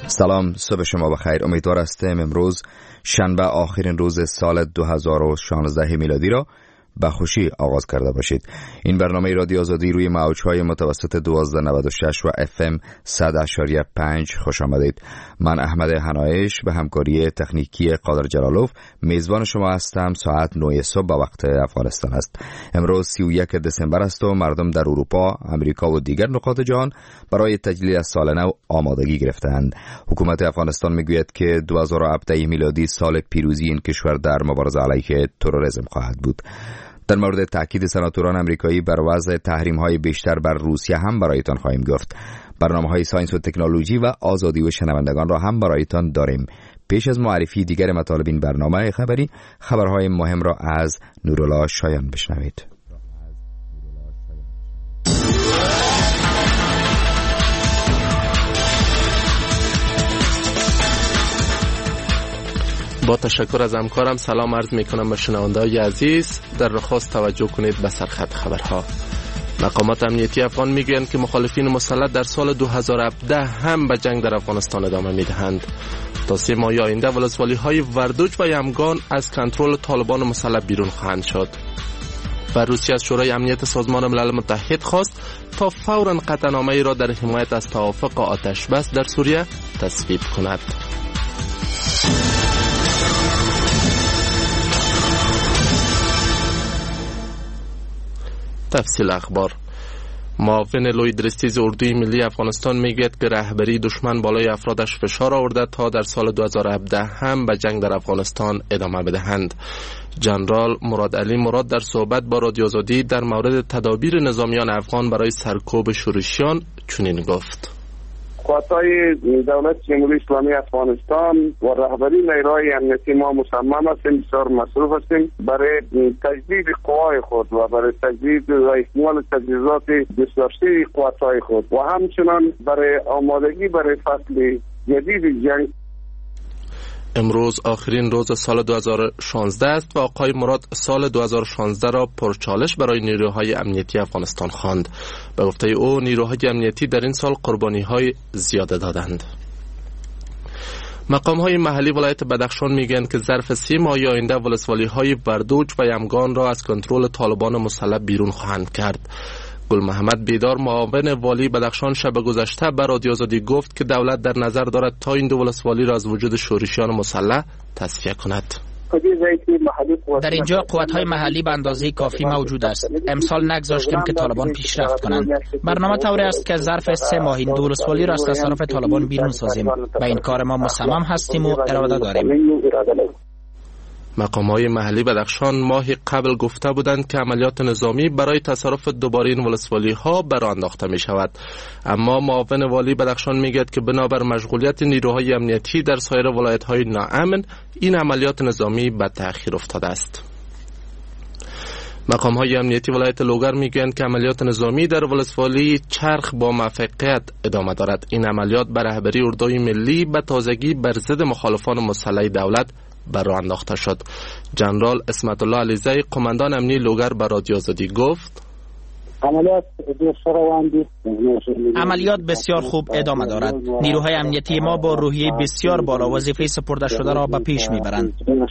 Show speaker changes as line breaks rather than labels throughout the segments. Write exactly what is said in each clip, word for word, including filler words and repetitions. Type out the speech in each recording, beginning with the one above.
سلام، صبح شما بخیر. امیدوار هستم امروز شنبه آخرین روز سال دو هزار و شانزده میلادی را به خوشی آغاز کرده باشید. این برنامه رادیو آزادی روی موج‌های متوسط دوازده نود و شش و اف ام صد و پنج خوش آمدید. من احمد حنایش به همکاری تکنیکی قادر جلالوف میزبان شما هستم. ساعت نه صبح به وقت افغانستان است. امروز سی و یک دسامبر است و مردم در اروپا، امریکا و دیگر نقاط جهان برای تجلیل سال نو آمادگی گرفتند. حکومت افغانستان میگوید که دو هزار و هفده میلادی سال پیروزی این کشور در مبارزه علیه تروریسم خواهد بود. در مورد تاکید سناتوران امریکایی بر وضع تحریم‌های بیشتر بر روسیه هم برایتان خواهیم گفت. برنامه‌های ساینس و تکنولوژی و آزادی و شنوندگان را هم برایتان داریم. پیش از معرفی دیگر مطالب این برنامه خبری، خبرهای مهم را از نورالله شایان بشنوید.
با تشکر از همکارم سلام عرض می کنم به شنونده‌های عزیز. در رخصت توجه کنید به سرخط خبرها. مقامات امنیتی افغان میگویند که مخالفین مسلح در سال دو هزار و هفده هم به جنگ در افغانستان ادامه میدهند. تا سه ماه آینده ولسوالی‌های وردوج و یمگان از کنترل طالبان مسلح بیرون خواهند شد. و روسیه از شورای امنیت سازمان ملل متحد خواست تا فوراً قطعنامه‌ای را در حمایت از توافق آتش بس در سوریه تصویب کند. تفصیل اخبار. معاون لوی درستیز اردوی ملی افغانستان میگوید که رهبری دشمن بالای افرادش فشار آورده تا در سال دو هزار و هفده هم به جنگ در افغانستان ادامه بدهند. جنرال مراد علی مراد در صحبت با رادیو آزادی در مورد تدابیر نظامیان افغان برای سرکوب شورشیان چنین گفت:
قوات‌های دولت جمهوری اسلامی افغانستان و رهبری نیروهای امنیتی ما مصمم هستیم، بسیار مصروف هستیم برای تجدید قوای خود و برای تجدید و اکمال تجهیزات بسیاری قوات‌های خود و همچنان برای آمادگی برای فصل جدید جنگ.
امروز آخرین روز سال دو هزار و شانزده است و آقای مراد سال دو هزار و شانزده را پرچالش برای نیروهای امنیتی افغانستان خواند. به گفته او نیروهای امنیتی در این سال قربانی‌های زیاده دادند. مقام‌های محلی ولایت بدخشان میگویند که ظرف سه ماه آینده ولسوالی‌های وردوج و یمگان را از کنترل طالبان مسلح بیرون خواهند کرد. گل محمد بیدار معاون والی بدخشان شب گذشته به رادیو آزادی گفت که دولت در نظر دارد تا این دو ولسوالی را از وجود شورشیان مسلح تصفیه کند.
در اینجا قوت‌های محلی به اندازه کافی موجود است. امسال نگذاشتیم که طالبان پیشرفت کنند. برنامه طوری است که ظرف سه ماه این دو ولسوالی را از تصرف طالبان بیرون سازیم. به این کار ما مصمم هستیم و اراده داریم.
مقام‌های محلی بدخشان ماهی قبل گفته بودند که عملیات نظامی برای تصرف دوباره این ولسوالی‌ها برآ انداخته می شود. اما معاون والی بدخشان میگوید که بنابر مشغولیت نیروهای امنیتی در سایر ولایت‌های ناامن این عملیات نظامی به تأخیر افتاده است. مقام‌های امنیتی ولایت لوگر میگویند که عملیات نظامی در ولسوالی چرخ با موفقیت ادامه دارد. این عملیات به رهبری اردوی ملی به تازگی بر ضد مخالفان مسلح دولت برآ انداخته شد. جنرال اسمت الله علیزی قماندان امنی لوگر به رادیو آزادی گفت:
عملیات بسیار خوب ادامه دارد. نیروهای امنیتی ما با روحیه بسیار بالا وظیفه سپرده شده را به پیش میبرند.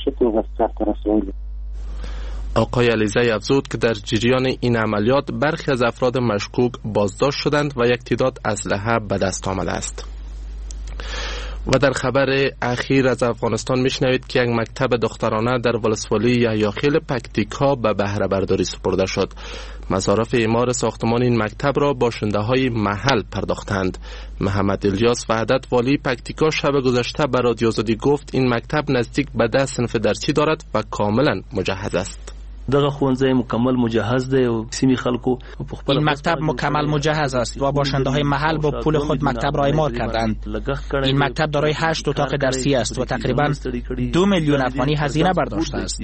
آقای علیزی افزود که در جریان این عملیات برخی از افراد مشکوک بازداشت شدند و یک تعداد اسلحه به دست آمده است. و در خبر اخیر از افغانستان میشنوید که یک مکتب دخترانه در ولسوالی یحیاخیل پکتیکا به بهره برداری سپرده شد. مصارف اعمار ساختمان این مکتب را باشنده های محل پرداختند. محمد الیاس وحدت والی پکتیکا شب گذشته به رادیو آزادی گفت این مکتب نزدیک به ده صنف درسی دارد و کاملا مجهز است.
دغه ښوونځی مکمل مجهز دی او سیمې خلکو
این مکتب مکمل مجهز است و باشنده های محل با پول خود مکتب را اعمار کردند. این مکتب دارای هشت اتاق درسی است و تقریبا دو میلیون افغانی هزینه برداشته است.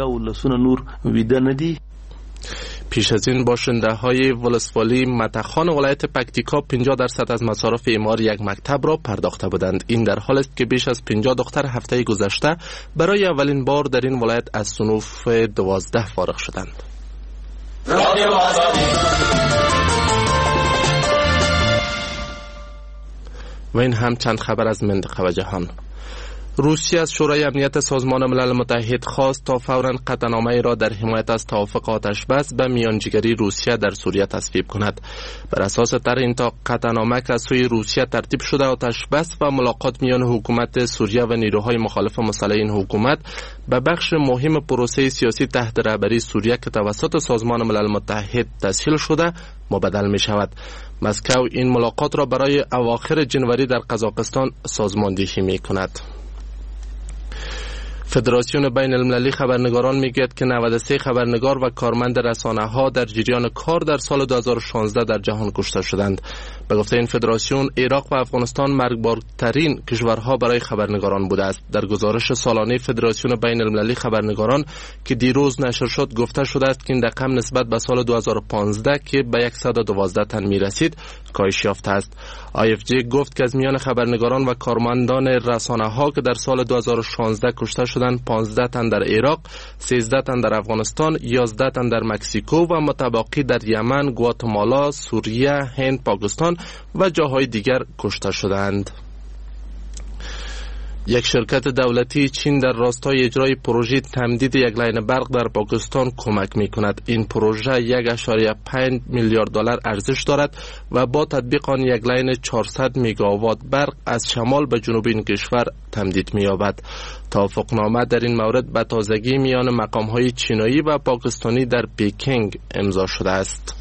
پیش از این باشنده های ولسوالی متخان ولایت پکتیکا پنجاه درصد از مصارف اعمار یک مکتب را پرداخته بودند. این در حال است که بیش از پنجاه دختر هفته گذشته برای اولین بار در این ولایت از صنوف دوازده فارغ شدند. و این هم چند خبر از منطقه و جهان. روسیه از شورای امنیت سازمان ملل متحد خواست تا فوراً قطعنامه‌ای را در حمایت از توافق آتش‌بس به میانجیگری روسیه در سوریه تصویب کند. بر اساس طرح این قطعنامه که از سوی روسیه ترتیب شده، آتش‌بس و ملاقات میان حکومت سوریه و نیروهای مخالف مسلح این حکومت به بخش مهم پروسه سیاسی تحت رهبری سوریه که توسط سازمان ملل متحد تسهیل شده مبدل می شود. مسکو این ملاقات را برای اواخر جنوری در قزاقستان سازماندهی می کند. فدراسیون بین المللی خبرنگاران میگوید که نود و سه خبرنگار و کارمند رسانه ها در جریان کار در سال دو هزار و شانزده در جهان کشته شدند. به گفته این فدراسیون، عراق و افغانستان مرگبارترین کشورها برای خبرنگاران بوده است. در گزارش سالانه فدراسیون بین المللی خبرنگاران که دیروز نشر شد گفته شده است که این رقم نسبت به سال دو هزار و پانزده که به صد و دوازده تن میرسید کاهش یافته است. آی اف جی گفت که از میان خبرنگاران و کارمندان رسانه ها که در سال دو هزار و شانزده کشته شدند، پانزده تن در عراق، سیزده تن در افغانستان، یازده تن در مکزیکو و متباقی در یمن، گواتمالا، سوریه، هند، پاکستان و جاهای دیگر کشته شدند. یک شرکت دولتی چین در راستای اجرای پروژه تمدید یک لاین برق در پاکستان کمک می کند. این پروژه یک و پنج میلیارد دلار ارزش دارد و با تطبیق آن یک لاین چهارصد مگاوات برق از شمال به جنوب این کشور تمدید می یابد. توافقنامه در این مورد به تازگی میان مقام‌های چینایی و پاکستانی در پکینگ امضا شده است.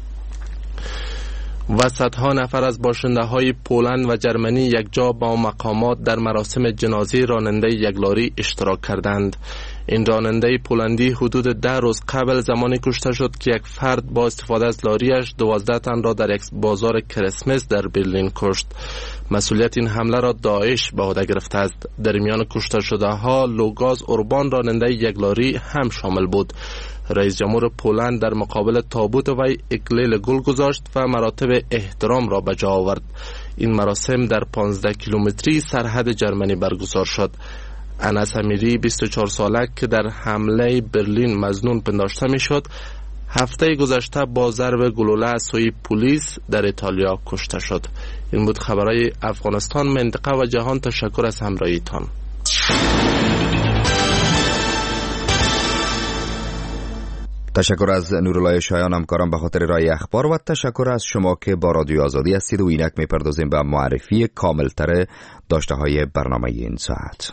و صدها نفر از باشنده های پولند و جرمنی یک جا با مقامات در مراسم جنازه راننده یک لاری اشتراک کردند. این راننده پولندی حدود ده روز قبل زمانی کشته شد که یک فرد با استفاده از لاریش دوازده تن را در یک بازار کریسمس در برلین کشت. مسئولیت این حمله را داعش به عهده گرفته است. در میان کشته شده ها لوگاز اوربان راننده یک لاری هم شامل بود. رئیس جمهور پولند در مقابل تابوت وی اکلیل گل گذاشت و مراتب احترام را به جا آورد. این مراسم در پانزده کیلومتری سرحد جرمنی برگزار شد. انس امیری بیست و چهار ساله که در حمله برلین مظنون پنداشته میشد، هفته گذشته با ضرب گلوله از سوی پلیس در ایتالیا کشته شد. این بود خبرهای افغانستان، منطقه و جهان. تشکر از همراهیتان.
تشکر از نورالله شایان همکارم به خاطر رای اخبار و تشکر از شما که با رادیو آزادی هستید و اینک میپردازیم به معرفی کاملتر داشته های برنامه این ساعت.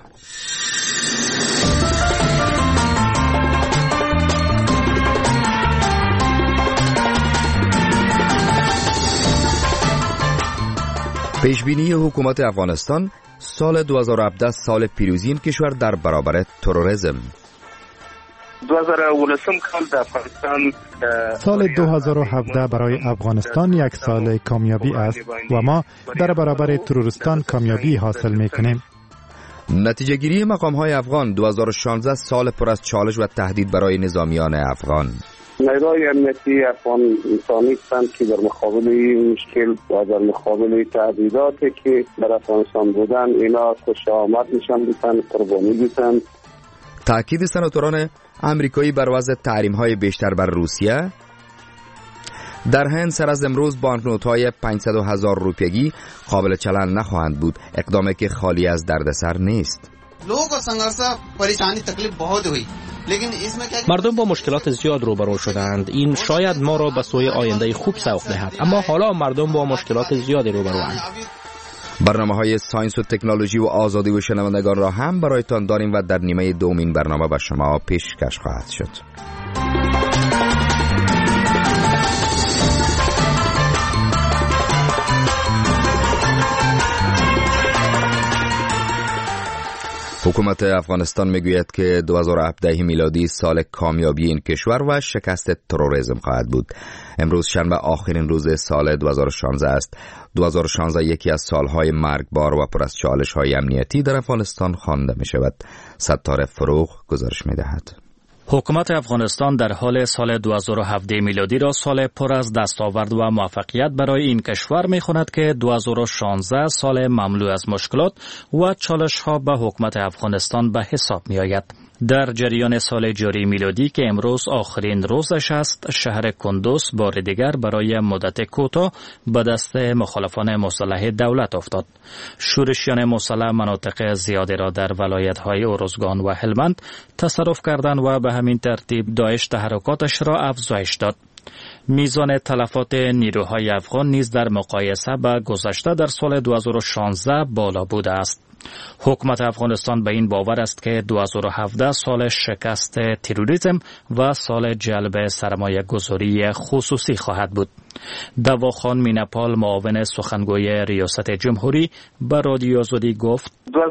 پیشبینی حکومت افغانستان سال دو هزار و هفده سال پیروزی این کشور در برابر تروریسم.
دو هزار و هفده کال در افغانستان
سال دو هزار و هفده برای افغانستان یک سال کامیابی است و ما در برابر تروریستان کامیابی حاصل میکنیم.
نتیجه گیری مقام های افغان دو هزار و شانزده سال پر از چالش و تهدید برای نظامیان افغان.
نیروهای امنیتی افغانستانی هستند که در مقابل این مشکل و در مقابل تهدیداتی که در افغانستان بودن اینا خوش آمد نشان میدن، قربانی میدن.
تأکید سناتوران امریکایی بر وضع تحریم‌های بیشتر بر روسیه. در هند سر از امروز بانکنوت‌های پانصد هزار روپیگی قابل چلن نخواهند بود، اقدامی که خالی از دردسر نیست.
مردم با مشکلات زیاد روبرو شدند. این شاید ما را به سوی آینده خوب سوق دهد، اما حالا مردم با مشکلات زیادی روبروند.
برنامه های ساینس و تکنولوژی و آزادی و شنوندگان را هم برایتان داریم و در نیمه دومین برنامه به شما پیشکش خواهد شد. حکومت افغانستان میگوید که دو هزار و هفده میلادی سال کامیابی این کشور و شکست تروریسم خواهد بود. امروز شنبه آخرین روز سال دو هزار و شانزده است. دو هزار و شانزده یکی از سالهای مرگبار و پر از چالش‌های امنیتی در افغانستان خوانده می شود. ستاره فروغ گزارش می دهد.
حکومت افغانستان در حال سال دو هزار و هفده میلادی را سال پر از دستاورد و موفقیت برای این کشور می خواند که دو هزار و شانزده سال مملو از مشکلات و چالش ها به حکومت افغانستان به حساب می آید. در جریان سال جاری میلادی که امروز آخرین روزش است، شهر کندوز بار دیگر برای مدت کوتاه به دست مخالفان مسلح دولت افتاد. شورشیان مسلح مناطق زیادی را در ولایت‌های ارزگان و هلمند تصرف کردند و به همین ترتیب داعش تحرکاتش را افزایش داد. میزان تلفات نیروهای افغان نیز در مقایسه با گذشته در سال دو هزار و شانزده بالا بوده است. حکومت افغانستان به این باور است که دو هزار و هفده سال شکست تروریسم و سال جلب سرمایه گذاری خصوصی خواهد بود. دواخان مینپال معاون سخنگوی ریاست جمهوری به رادیو آزادی گفت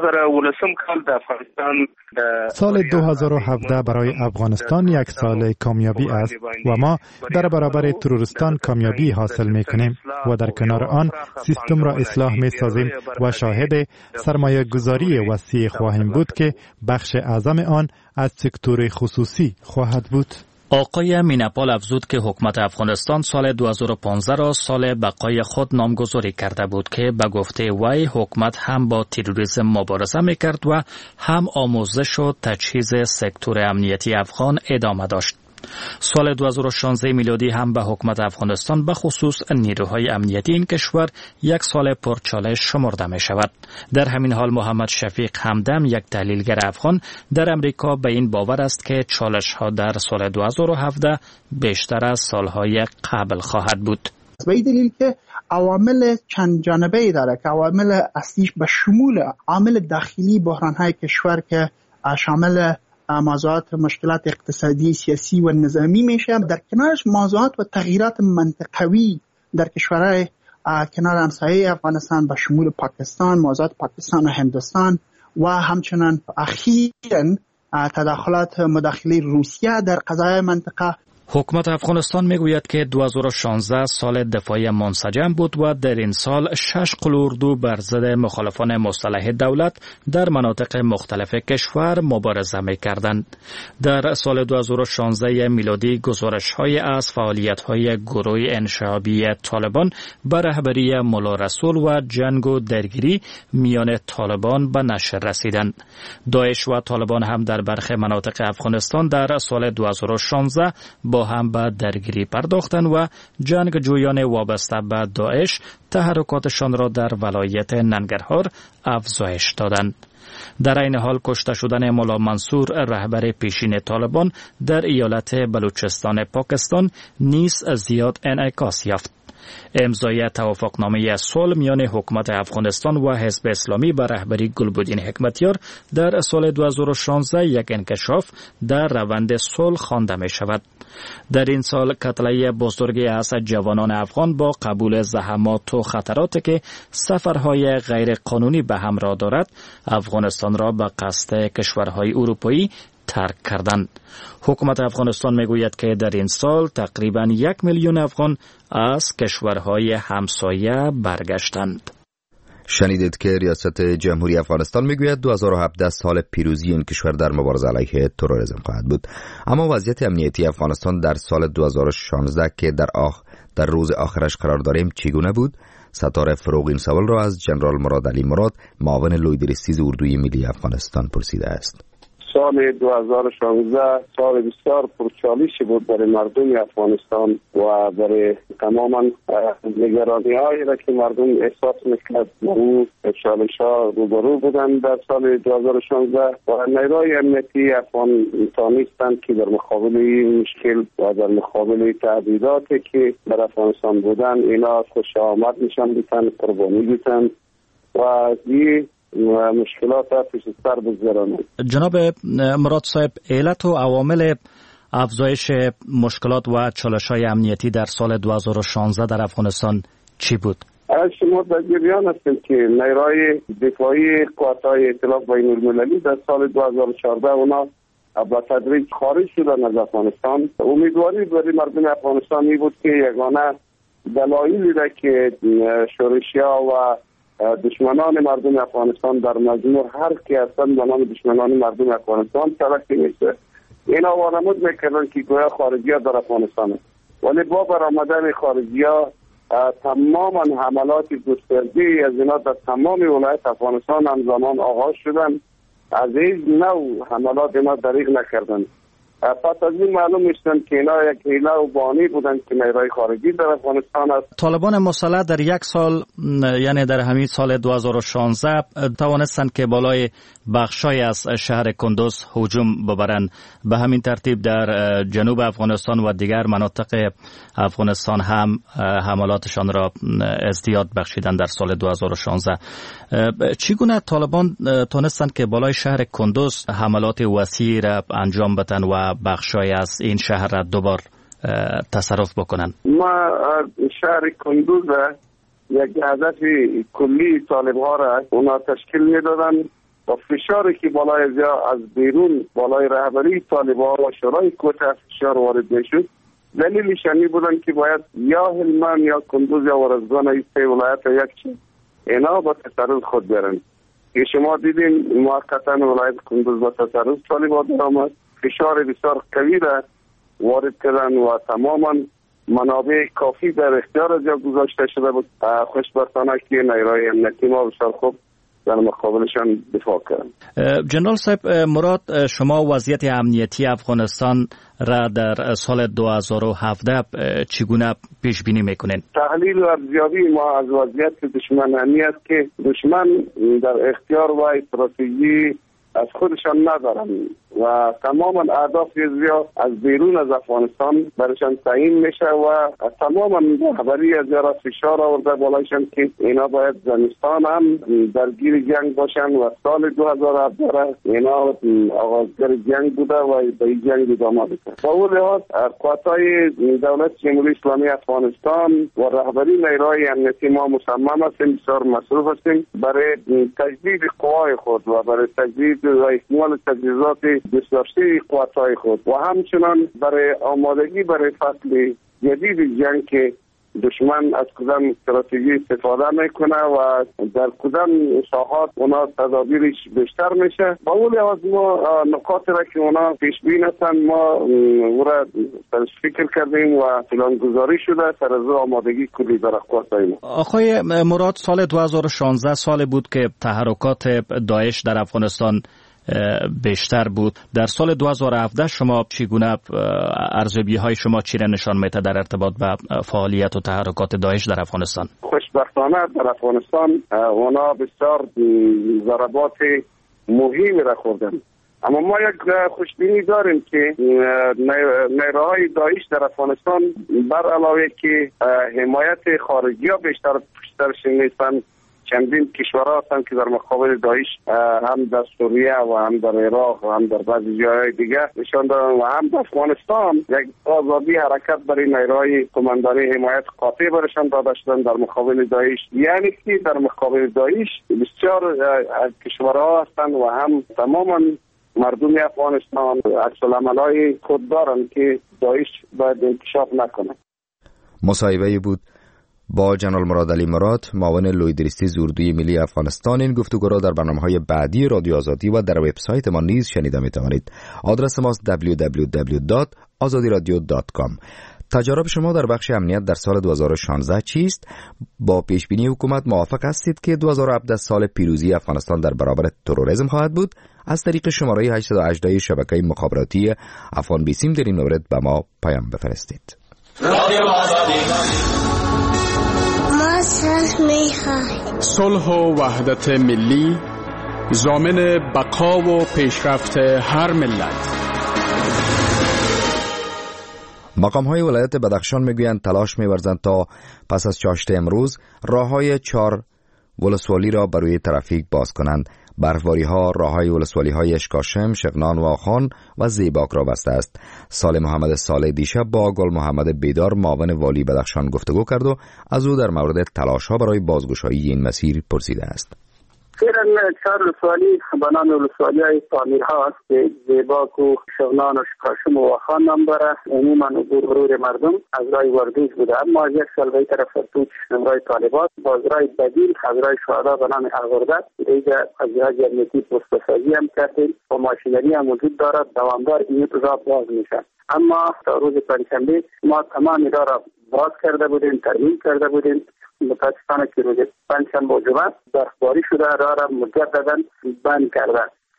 سال دو هزار و هفده برای افغانستان یک سال کامیابی است و ما در برابر تروریستان کامیابی حاصل می کنیم و در کنار آن سیستم را اصلاح می سازیم و شاهد سرمایه گذاری وسیع خواهیم بود که بخش اعظم آن از سکتور خصوصی خواهد بود.
آقای مینپال افزود که حکومت افغانستان سال دو هزار و پانزده را سال بقای خود نامگذاری کرده بود که به گفته وی حکومت هم با تروریسم مبارزه میکرد و هم آموزش و تجهیز سکتور امنیتی افغان ادامه داشت. سال دو هزار و شانزده میلادی هم به حکومت افغانستان به خصوص نیروهای امنیتی این کشور یک سال پرچالش شمرده می شود. در همین حال محمد شفیق همدم یک تحلیلگر افغان در امریکا به این باور است که چالش ها در سال دو هزار و هفده بیشتر از سالهای قبل خواهد بود.
به این دلیل که عوامل چند جانبه‌ای داره که عوامل اصلیش به شمول عامل داخلی بحران‌های کشور که شامل موضوعات مشکلات اقتصادی، سیاسی و نظامی میشه، در کنارش موضوعات و تغییرات منطقوی در کشورهای کنار همسایه افغانستان به شمول پاکستان، موضوعات پاکستان و هندوستان و همچنان اخیراً تدخلات مداخله روسیه در قضایای منطقه.
حکومت افغانستان میگوید که دو هزار و شانزده سال دفاعی منسجم بود و در این سال شش قلوردو بر ضد مخالفان مسلح دولت در مناطق مختلف کشور مبارزه میکردند. در سال دو هزار و شانزده میلادی گزارش‌های از فعالیت‌های گروه انشعابی طالبان به رهبری ملا رسول و جنگ و درگیری میان طالبان به نشر رسیدند. داعش و طالبان هم در برخی مناطق افغانستان در سال دو هزار و شانزده با هم به درگیری پرداختند و جنگجویان وابسته به داعش تحرکاتشان را در ولایت ننگرهار افزایش دادند. در این حال کشته شدن ملا منصور رهبر پیشین طالبان در ایالت بلوچستان پاکستان نیز زیاد انعکاس یافت. امضای توافقنامه صلح میان حکومت افغانستان و حزب اسلامی به رهبری گلبدین حکمتیار در سال دو هزار و شانزده یک انکشاف در روند صلح خوانده می شود. در این سال کتله بزرگی از جوانان افغان با قبول زحمات و خطراتی که سفرهای غیر قانونی به همراه دارد افغانستان را به قصد کشورهای اروپایی ترک کردند. حکومت افغانستان میگوید که در این سال تقریباً یک میلیون افغان از کشورهای همسایه برگشتند.
شنیدید که ریاست جمهوری افغانستان میگوید دو هزار و هفده سال پیروزی این کشور در مبارزه علیه تروریسم خواهد بود. اما وضعیت امنیتی افغانستان در سال دو هزار و شانزده که در آخ در روز آخرش قرار داریم چگونه بود؟ ستاره فروغ این سوال را از جنرال مراد علی مراد معاون لویدرستیز اردوی ملی افغانستان پرسیده است.
سال دو هزار و شانزده سال بسیار پرچالشی بود برای مردم افغانستان و برای تماما نگرانی هایی را که مردم احساس میکرد او چالش ها روبرو بودند در سال دو هزار و شانزده و نیروهای امنیتی افغان توانستند که در مقابل این مشکل و در مقابل تهدیداتی که در افغانستان بودند اینا خوش آمد نشان دادند، قربانی دادند و این و مشکلات پیش سر بگذرانند.
جناب مراد صاحب، علت و عوامل افزایش مشکلات و چالش‌های امنیتی در سال دو هزار و شانزده در افغانستان چی بود؟
شما در جریان هستید که نیروهای دفاعی قوات‌های ائتلاف بین‌المللی در سال دو هزار و چهارده اونا با تدریج خارج شدن از افغانستان. امیدواری برای مردم افغانستان می بود که یگانه دلایلی را که شورشی‌ها و دشمنان مردم افغانستان در مجموع هر کی هستند به نام دشمنان مردم افغانستان تلقی میشه، اینا وانمود میکردن که گویا خارجی ها در افغانستان هست. ولی با برآمدن خارجی ها تماما حملات گسترده از اینا در تمام ولایت افغانستان همزمان آغاز شدن از این نوع حملات ما دریغ نکردند. پس از این معلوم میشدند که اینا یک حیله و بانی بودند که نیروی خارجی در افغانستان است.
طالبان مسلح در یک سال، یعنی در همین سال دو هزار و شانزده، توانستند که بالای بخشای از شهر کندوز هجوم ببرند. به همین ترتیب در جنوب افغانستان و دیگر مناطق افغانستان هم حملاتشان را ازدیاد بخشیدند در سال دو هزار و شانزده. چگونه طالبان تونستند که بالای شهر کندوز حملات وسیعی را انجام بدن و بخشای از این شهر را دوبار تصرف بکنند؟
ما شهر کندوز یک هدف کلی طالب ها را اونا تشکیل میدادن و فشاری که بالای از بیرون بالای رهبری طالب ها و شورای کوچه فشار وارد میشد، دلیلش این بودن که باید یا هلمند یا کندوز یا ورزگان این سه ولایت یک چه اینا با تصرف خود برن. که شما دیدین موقتا ولایت کندوز با تصرف طالب ها در آمد، فشار بسیار قوی را وارد کردن و تماما منابع کافی در اختیار از جا گذاشته شده بود. خوشبختانه که نیروهای امنیتی ما بسیار خوب در مقابلشان دفاع کردن.
جنرال صاحب مراد، شما وضعیت امنیتی افغانستان را در سال دو هزار و هفده چگونه پیش بینی میکنین؟
تحلیل و ارزیابی ما از وضعیت دشمن همین است که دشمن در اختیار و استراتژی از خودشان ندارن و تماما اهداف زیاد از بیرون از افغانستان برشان تعیین میشه و تماما خبری از جرا فشار آورده بالایشان که اینا باید زمستان هم درگیر جنگ باشن و سال دو هزار و هفده اینا آغازگر جنگ بوده و به این جنگ ادامه بده. با اون لحاظ قوت‌های دولت جمهوری اسلامی افغانستان و رهبری نیروهای امنیتی ما مصمم هستیم، بسیار مصروف هستیم برای تجدید قوای خود و برای تجدید و اکمال تجهیزات بسیاری قوت‌های خود و همچنان برای آمادگی برای فصل جدید جنگ که دشمن از کدام استراتژی استفاده میکنه و در کدام ساحات اونا تدابیرش بیشتر میشه. با اون لحاظ ما نکاتی را که اونا پیش بین هستن ما او را فکر کردیم و پلان گذاری شده سر از آمادگی کلی در قوت‌های ما.
آقای مراد، سال دو هزار و شانزده سال بود که تحرکات داعش در افغانستان بیشتر بود. در سال دو هزار و هفده شما چگونه ارزیابی های شما چی را نشان میده در ارتباط به فعالیت و تحرکات داعش در افغانستان؟
خوشبختانه در افغانستان اونا بسیار ضربات مهمی را خوردن، اما ما یک خوشبینی داریم که نیروهای داعش در افغانستان بر علاوه که حمایت خارجی ها بیشتر پشترش نیستن، چندین کشورها هستن که در مقابل داعش هم در سوریه و هم در عراق و هم در بعضی جاهای دیگه نشان دادن و هم در افغانستان یک آزادی حرکت برای نیروهای کمانداری حمایت قاطع برشان داده شدن در مقابل داعش. یعنی که در مقابل داعش بسیار کشورها هستن و هم تماما مردم افغانستان عکس العمل‌های خود دارن که داعش باید انکشاف نکنه.
مصاحبه بود با جنرال مراد علی مراد، معاون لویدریستی اردوی ملی افغانستان. این گفتگو را در برنامه‌های بعدی رادیو آزادی و در وبسایت ما نیز شنیده می‌توانید. آدرس ماست دبلیو دبلیو دبلیو دات آزادی رادیو دات کام. تجارب شما در بخش امنیت در سال دو هزار و شانزده چیست؟ با پیشبینی حکومت موافق هستید که دو هزار و هفده سال پیروزی افغانستان در برابر تروریسم خواهد بود؟ از طریق شماره هشتصد و هجده شبکه مخابراتی افغان بیسیم در این مورد به ما پیام بفرستید. رادیو آزادی.
صلح و وحدت ملی ضامن بقا و پیشرفت هر ملت.
مقام های ولایت بدخشان میگویند تلاش می‌ورزند تا پس از چاشت امروز راههای چهار ولسوالی را برای ترافیک باز کنند. برفباری ها راههای ولسوالی های اشکاشم، شغنان و آخان و زیباک را بسته است. سال محمد صالح دیشب با گل محمد بیدار معاون والی بدخشان گفتگو کرد و از او در مورد تلاش ها برای بازگشایی این مسیر پرسیده است.
فعلا چهار ولسوالی به نام ولسوالی های تعمیر ها است که زیباک و شغنان و شکاشم و آخان نام داره. عموما عبور غرور مردم از رای وردوز بوده، اما از یک سال به طرف توچ رای طالبات باز رای بدیل از رای شهدا به نام اغردت دیگه از جهاز امنیتی پست‌سازی هم کردیم و ماشینری هم وجود دارد. دوامدار این راه باز میشه، اما تا روز پنجشنبه ما تمام راه را باز کرده بودیم، ترمیم کرده بودیم. متاسفانه که روز پنجشنبه و جمعه برفباری شده، راه را مجددا بند کردن.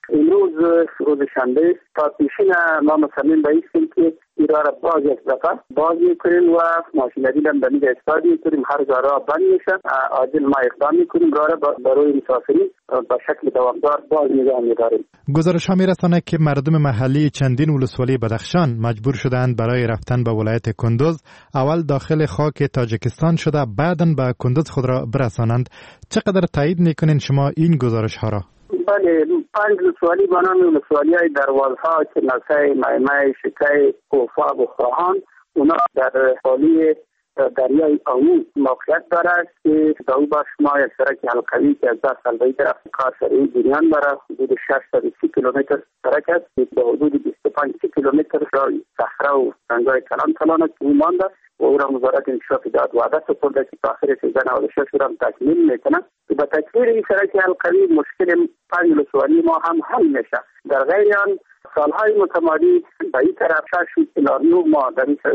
امروز روز شنبه تا پیشین ما مصمم بایستیم که ایران را باز یک دفعه باز میکنیم و ماشینری هم به میده استادی میکنیم، هر جا را بند میشه، عاجل ما اقدام میکنیم، راه را برای مسافری به شکل دوامدار باز نگاه میداریم.
گزارش ها میرسانه که مردم محلی چندین ولسوالی بدخشان مجبور شدند برای رفتن به ولایت کندوز اول داخل خاک تاجیکستان شده بعداً به کندوز خود را برسانند. چقدر تایید میکنین شما این گزارش ها را؟
بله، پنج ولسوالی به نام ولسوالی های دروازها که نسای مایمای شکای کوفا و خواهان اونا در حالی دریای آمو موقعیت دارد که دو با شما یک سرک حلقوی که از ده سال به طرف کار شرعی بنیان دارد، حدود ششصد و سی کیلومتر سرک است که به حدود بیست و پنج کیلومتر صحرا و سنگای کلان کلان است که مانده و او را وزارت انکشاف داد وعده سپرده که تا آخر سیزده نود و شش او را تکمیل میکنه. به تکمیل این سرک حلقوی مشکل پنج ولسوالی ما هم حل میشه. در غیر آن سالهای متمادی به این طرف شش الی نه ماه در این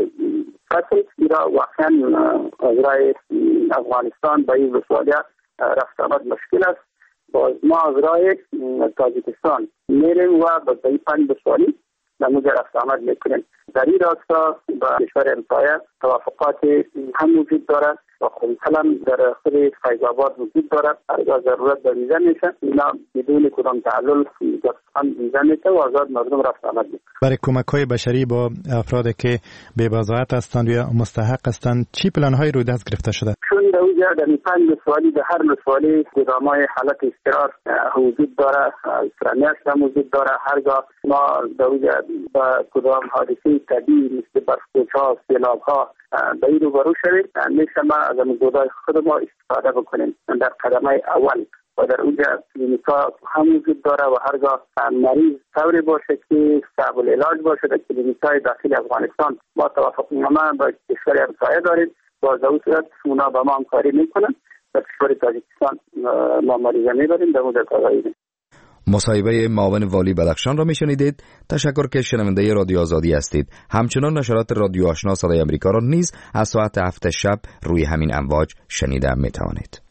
فصل ایرا واقعا اجرای افغانستان به این ولسوالی رفت آمد مشکل است. باز ما اجرای تاجیکستان میریم و به این پنج ولسوالی نموز رفت آمد میکنیم. در این راستا با کشور همسایه توافقات هم وجود دارد و خونسلم در خود فیض آباد وجود دارد. هرگاه ضرورت به ویزا میشه اینا بدون کدام تعلل هم ویزا میشه و آزاد مردم رفت آمد میکنه.
برای کمک های بشری با افرادی که ببضاعت هستند یا مستحق هستند چی پلان های روی دست گرفته شده؟
چون در اونجا در این پنج ولسوالی در هر ولسوالی گدامای حالت استقرار وجود داره، اسلامیت هم وجود داره. هرگاه ما در اونجا با کدام حادثه طبیعی مثل برف‌پوش‌ها، سیلاب‌ها به این روبرو شویم میشه ما از این گودای خود ما استفاده بکنیم در قدمای اول و در اونجا کلینیکا هم وجود داره و هرگاه مریض طوری باشه که صعب العلاج باشه در کلینیکای داخل افغانستان ما توافقنامه با کشور همسایه داریم. با در صورت اونا با ما همکاری میکنن در کشور تاجیکستان ما مریضه میبریم در مدت آگاهی.
مصاحبه معاون والی بدخشان را میشنیدید. تشکر که شنونده رادیو آزادی هستید. همچنان نشرات رادیو آشنا صدای آمریکا را نیز از ساعت هفت شب روی همین امواج شنیده میتوانید.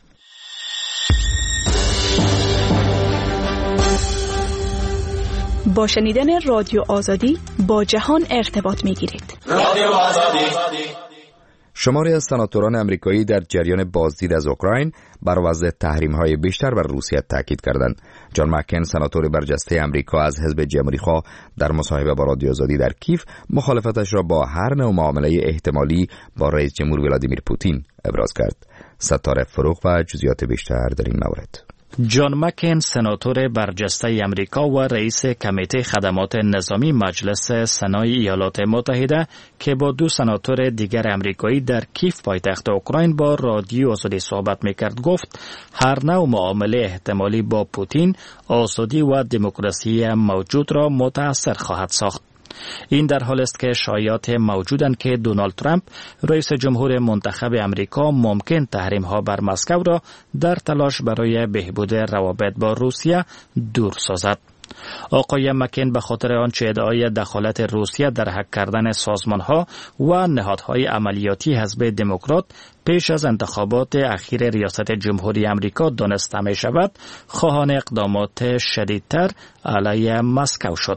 با شنیدن رادیو آزادی با جهان ارتباط میگیرید. رادیو آزادی.
شماری از سناتوران امریکایی در جریان بازدید از اوکراین بر وضع تحریم‌های بیشتر بر روسیه تاکید کردند. جان مکین سناتور برجسته امریکا از حزب جمهوری‌خواه در مصاحبه با رادیو آزادی در کیف مخالفتش را با هر نوع معامله احتمالی با رئیس جمهور ولادیمیر پوتین ابراز کرد. ستاره فروغ و جزئیات بیشتر در این مورد.
جان مکین سناتور برجسته امریکا و رئیس کمیته خدمات نظامی مجلس سنای ایالات متحده که با دو سناتور دیگر امریکایی در کیف پایتخت اوکراین با رادیو آزادی صحبت میکرد گفت هر نوع معامله احتمالی با پوتین آزادی و دموکراسی موجود را متاثر خواهد ساخت. این در حال است که شایعات موجودند که دونالد ترامپ رئیس جمهور منتخب امریکا ممکن تحریم ها بر مسکو را در تلاش برای بهبود روابط با روسیه دور سازد. آقای مکین به خاطر آنچه ادعای دخالت روسیه در هک کردن سازمان ها و نهادهای عملیاتی حزب دموکرات پیش از انتخابات اخیر ریاست جمهوری امریکا دانسته می شود خواهان اقدامات شدیدتر علیه مسکو شد.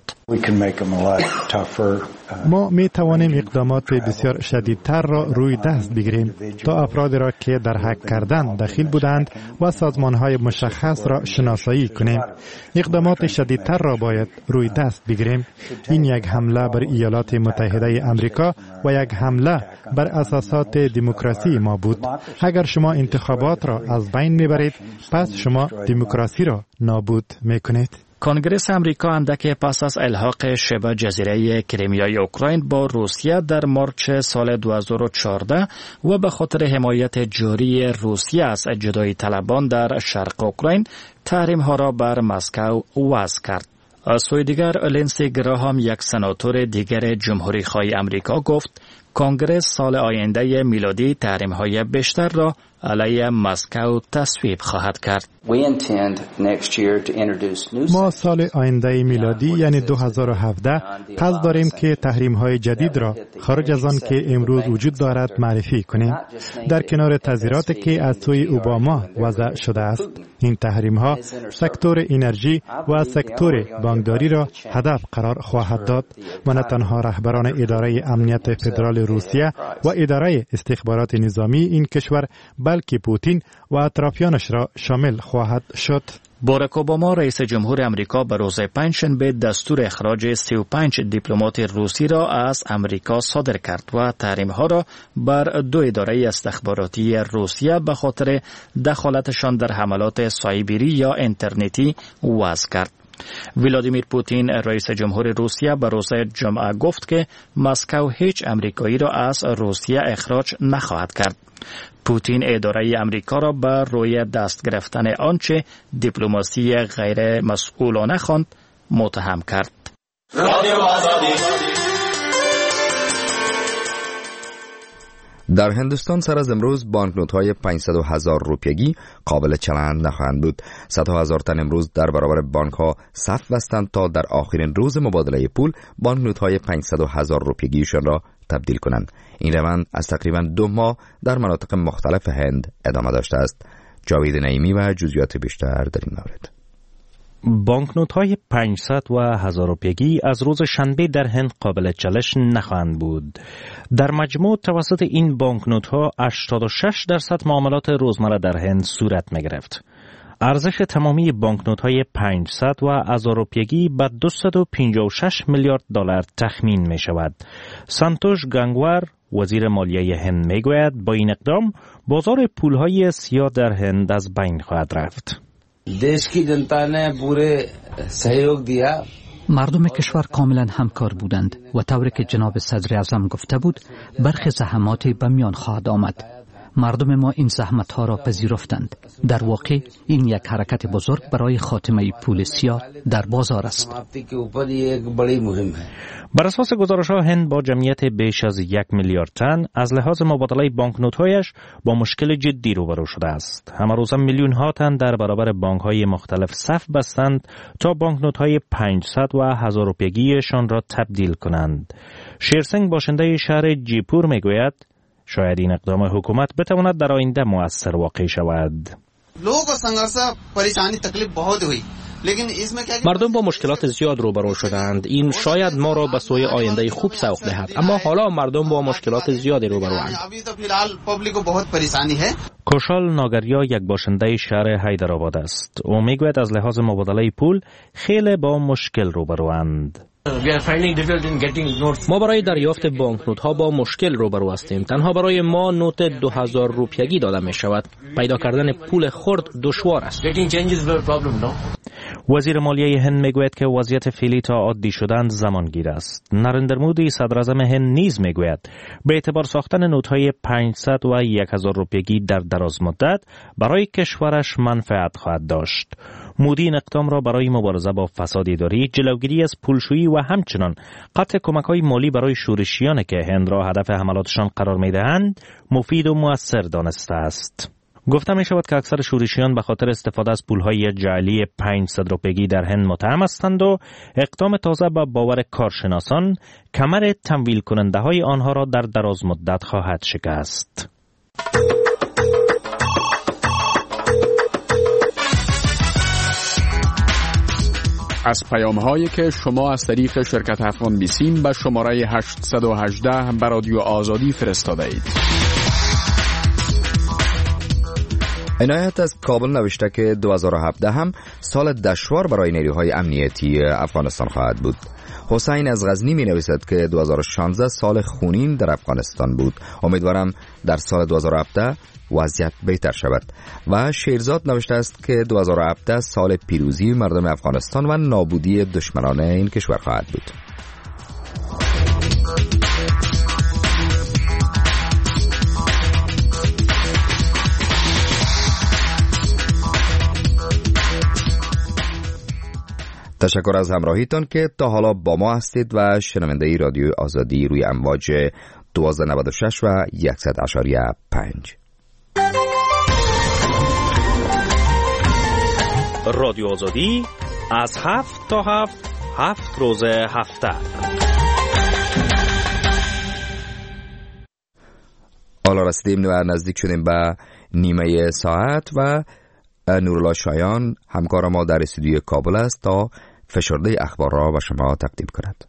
ما می توانیم اقدامات بسیار شدیدتر را روی دست بگیریم تا افرادی را که در هک کردن دخیل بودند و سازمان های مشخص را شناسایی کنیم. اقدامات شدیدتر را باید روی دست بگیریم. این یک حمله بر ایالات متحده امریکا و یک حمله بر اساسات دموکراسی ما بود. اگر شما انتخابات را از بین میبرید پس شما دموکراسی را نابود میکنید.
کنگره امریکا اندک پس از الحاق شبه جزیره کریمیای اوکراین با روسیه در مارچ سال دو هزار و چهارده و به خاطر حمایت جاری روسیه از جدایی طلبان در شرق اوکراین تحریم ها را بر مسکو وضع کرد. از سوی دیگر لینسی گراهام یک سناتور دیگر جمهوری خواه امریکا گفت کنگره سال آینده میلادی تحریم های بیشتر را علیه مسکو تصویب خواهد کرد.
ما سال آینده میلادی یعنی دو هزار و هفده قصد داریم که تحریم‌های جدید را خارج از آن که امروز وجود دارد معرفی کنیم. در کنار تذیراتی که از سوی اوباما وضع شده است، این تحریم‌ها سکتور انرژی و سکتور بانکداری را هدف قرار خواهد داد و نه تنها رهبران اداره امنیت فدرال روسیه و اداره استخبارات نظامی این کشور بلکه پوتین و اطرافیانش را شامل خواهد شد.
باراک اوباما رئیس جمهور امریکا به روز پنجشنبه دستور اخراج سی و پنج دیپلمات روسی را از امریکا صادر کرد و تحریم‌ها را بر دو اداره استخباراتی روسیه به خاطر دخالتشان در حملات سایبری یا اینترنتی وضع کرد. ولادیمیر پوتین رئیس جمهور روسیه به روز جمعه گفت که مسکو هیچ امریکایی را از روسیه اخراج نخواهد کرد. پوتین اداره امریکا را بر روی دست گرفتن آنچه دیپلماسی غیر مسئولانه خواند متهم کرد.
در هندوستان سر از امروز بانکنوت‌های پانصد هزار روپیگی قابل چلند نخواهند بود. صد هزار تن امروز در برابر بانک‌ها صف بستند تا در آخرین روز مبادله پول بانکنوت‌های پانصد هزار روپیگیشان را تبدیل کنند. این روند از تقریباً دو ماه در مناطق مختلف هند ادامه داشته است. جاوید نعیمی و جزئیات بیشتر در این مورد.
بانکنوت‌های پانصد و هزار روپیگی از روز شنبه در هند قابل چالش نخواهند بود. در مجموع توسط این بانکنوت‌ها هشتاد و شش درصد معاملات روزمره در هند صورت می‌گرفت. ارزش تمامی بانکنوت‌های پانصد و هزار روپیگی به دویست و پنجاه و شش میلیارد دلار تخمین می‌شود. سانتوش گانگوار وزیر مالیه هند می‌گوید با این اقدام بازار پول‌های سیاه در هند از بین خواهد رفت.
مردم کشور کاملا همکار بودند و طوری که جناب صدر اعظم گفته بود برخی زحماتی به میان خواهد آمد. مردم ما این زحمت‌ها را پذیرفتند. در واقع این یک حرکت بزرگ برای خاتمه پول سیاه در بازار است.
بر اساس گزارش‌ها هند با جمعیت بیش از یک میلیارد تن از لحاظ مبادله بانکنوت‌هایش با مشکل جدی روبرو شده است. همه روزه میلیون‌ها تن در برابر بانک‌های مختلف صف بستند تا بانکنوت‌های پانصد و هزار روپیگیشان را تبدیل کنند. شیرسنگ باشنده شهر جیپور میگوید شاید این اقدام حکومت بتواند در آینده مؤثر واقع شود.
مردم با مشکلات زیاد روبرو شدند. این شاید ما را به سوی آینده خوب سوق دهد، اما حالا مردم با مشکلات زیادی روبروند.
کوشال ناگریا یک باشنده شهر حیدرآباد است. او میگوید از لحاظ مبادله پول خیلی با مشکل روبروند.
ما برای دریافت بانکنوت ها با مشکل روبرو هستیم. تنها برای ما نوت دو هزار روپیگی داده می شود. پیدا کردن پول خرد دشوار است.
وزیر مالیه هند میگوید که وضعیت فعلی تا عادی شدن زمانگیر است. نریندر مودی صدر اعظم هند نیز میگوید به اعتبار ساختن نوت‌های پانصد و هزار روپیگی در دراز مدت برای کشورش منفعت خواهد داشت. مودی این اقدام را برای مبارزه با فساد اداری، جلوگیری از پولشویی و همچنان قطع کمک‌های مالی برای شورشیانی که هند را هدف حملاتشان قرار می‌دهند مفید و مؤثر دانسته است. گفته می شود که اکثر شورشیان به خاطر استفاده از پولهای جعلی پانصد روپیگی در هند متهم هستند و اقدام تازه به باور کارشناسان کمر تمویل کننده های آنها را در دراز مدت خواهد شکست.
از پیام هایی که شما از طریق شرکت افغان بیسیم به شماره هشت یک هشت به رادیو آزادی فرستاده اید.
عنایت از کابل نوشته که دو هزار و هفده هم سال دشوار برای نیروهای امنیتی افغانستان خواهد بود. حسین از غزنی می نویسد که دو هزار و شانزده سال خونین در افغانستان بود. امیدوارم در سال دو هزار و هفده وضعیت بهتر شود. و شیرزاد نوشته است که دو هزار و هفده سال پیروزی مردم افغانستان و نابودی دشمنان این کشور خواهد بود. تشکر از همراهیتان که تا حالا با ما هستید و شنونده رادیو آزادی روی امواج دوازده نود و شش و صد و یک و پنج.
رادیو آزادی از هفت تا هفت هفت روز هفته.
حالا رسیدیم و نزدیک شدیم به نیمه ساعت و نورالله شایان همکار ما در استودیو کابل است تا فشرده اخبار را به شما تقدیم کند.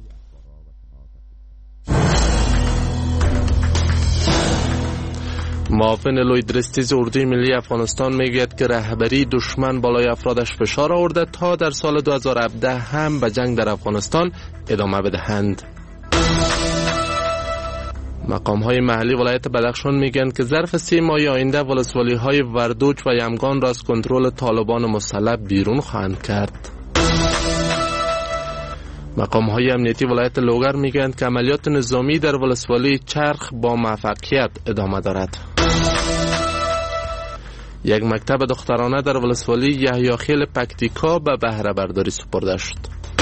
معاون لویدرستیز اردوی ملی افغانستان میگوید که رهبری دشمن بالای افرادش فشار آورده تا در سال دو هزار و هفده هم به جنگ در افغانستان ادامه بدهند. مقام های محلی ولایت بدخشان میگن که ظرف سه ماه آینده ولسوالی های وردوج و یمگان را از کنترل طالبان مسلح بیرون خواهند کرد. مقام های امنیتی ولایت لوگر میگن که عملیات نظامی در ولسوالی چرخ با موفقیت ادامه دارد. یک مکتب دخترانه در ولسوالی یحیاخیل پکتیکا به بهره برداری سپرده شد.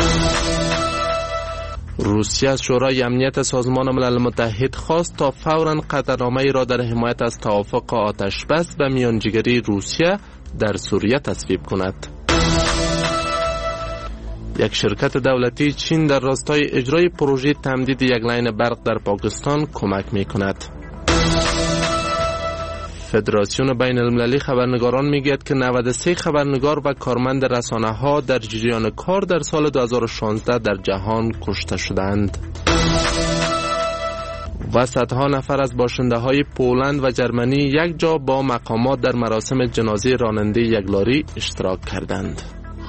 روسیه از شورای امنیت سازمان ملل متحد خواست تا فوراً قطعنامه‌ای را در حمایت از توافق آتش بس و میانجیگری روسیه در سوریه تصویب کند. یک شرکت دولتی چین در راستای اجرای پروژه تمدید یک لاین برق در پاکستان کمک می کند. فدراسیون بین المللی خبرنگاران میگوید که نود و سه خبرنگار و کارمند رسانه ها در جریان کار در سال دو هزار و شانزده در جهان کشته شدند و صدها نفر از باشنده های پولند و جرمنی یک جا با مقامات در مراسم جنازه راننده یک لاری اشتراک کردند.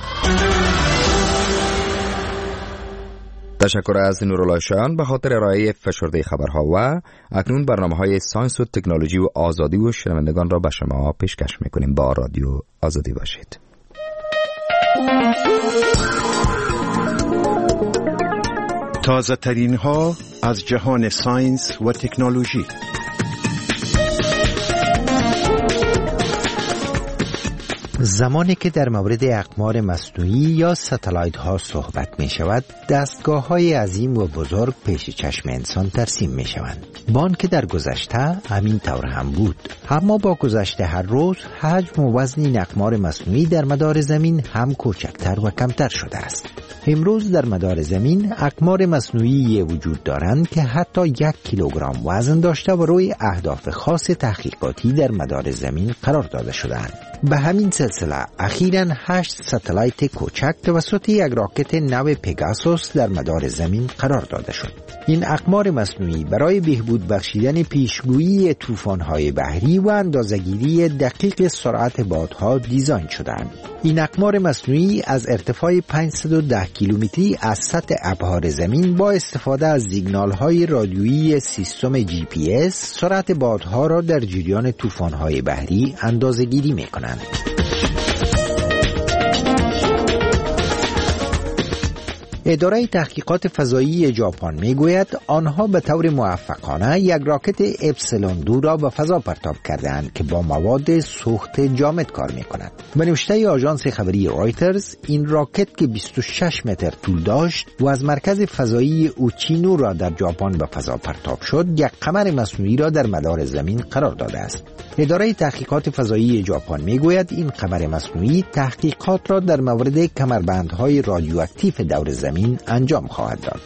تشکر از نورالله شایان به خاطر ارائه فشرده خبرها و اکنون برنامه‌های ساینس و تکنولوژی و آزادی و شنوندگان را به شما پیشکش می‌کنیم. با رادیو آزادی باشید.
تازه ترین ها از جهان ساینس و تکنولوژی.
زمانی که در مورد اقمار مصنوعی یا ستلایت ها صحبت می شود، دستگاه های عظیم و بزرگ پیش چشم انسان ترسیم می شوند. بان که در گذشته همین طور هم بود، اما با گذشته هر روز حجم و وزن این اقمار مصنوعی در مدار زمین هم کوچکتر و کمتر شده است. امروز در مدار زمین اقمار مصنوعی وجود دارند که حتی یک کیلوگرم وزن داشته و روی اهداف خاص تحقیقاتی در مدار زمین قرار داده شده‌اند. به همین سلسله اخیراً هشت ستلایت کوچک توسط یک راکت نو پگاسوس در مدار زمین قرار داده شد. این اقمار مصنوعی برای بهبود بخشیدن پیشگویی طوفان‌های بحری و اندازه‌گیری دقیق سرعت بادها دیزاین شده‌اند. این اقمار مصنوعی از ارتفاع پانصد و ده کیلومتری از سطح ابحار زمین با استفاده از سیگنال‌های رادیویی سیستم جی پی اس سرعت بادها را در جریان طوفان‌های بحری اندازه‌گیری می‌کنند. اداره تحقیقات فضایی ژاپن میگوید آنها به طور موفقانه یک راکت اپسیلون دو را به فضا پرتاب کردند که با مواد سوخت جامد کار میکند. به نوشته آژانس خبری رایترز، این راکت که بیست و شش متر طول داشت و از مرکز فضایی اوچینو را در ژاپن به فضا پرتاب شد، یک قمر مصنوعی را در مدار زمین قرار داده است. اداره تحقیقات فضایی ژاپن میگوید این قمر مصنوعی تحقیقات را در مورد کمربندهای رادیواکتیو دور زمین انجام خواهد داد.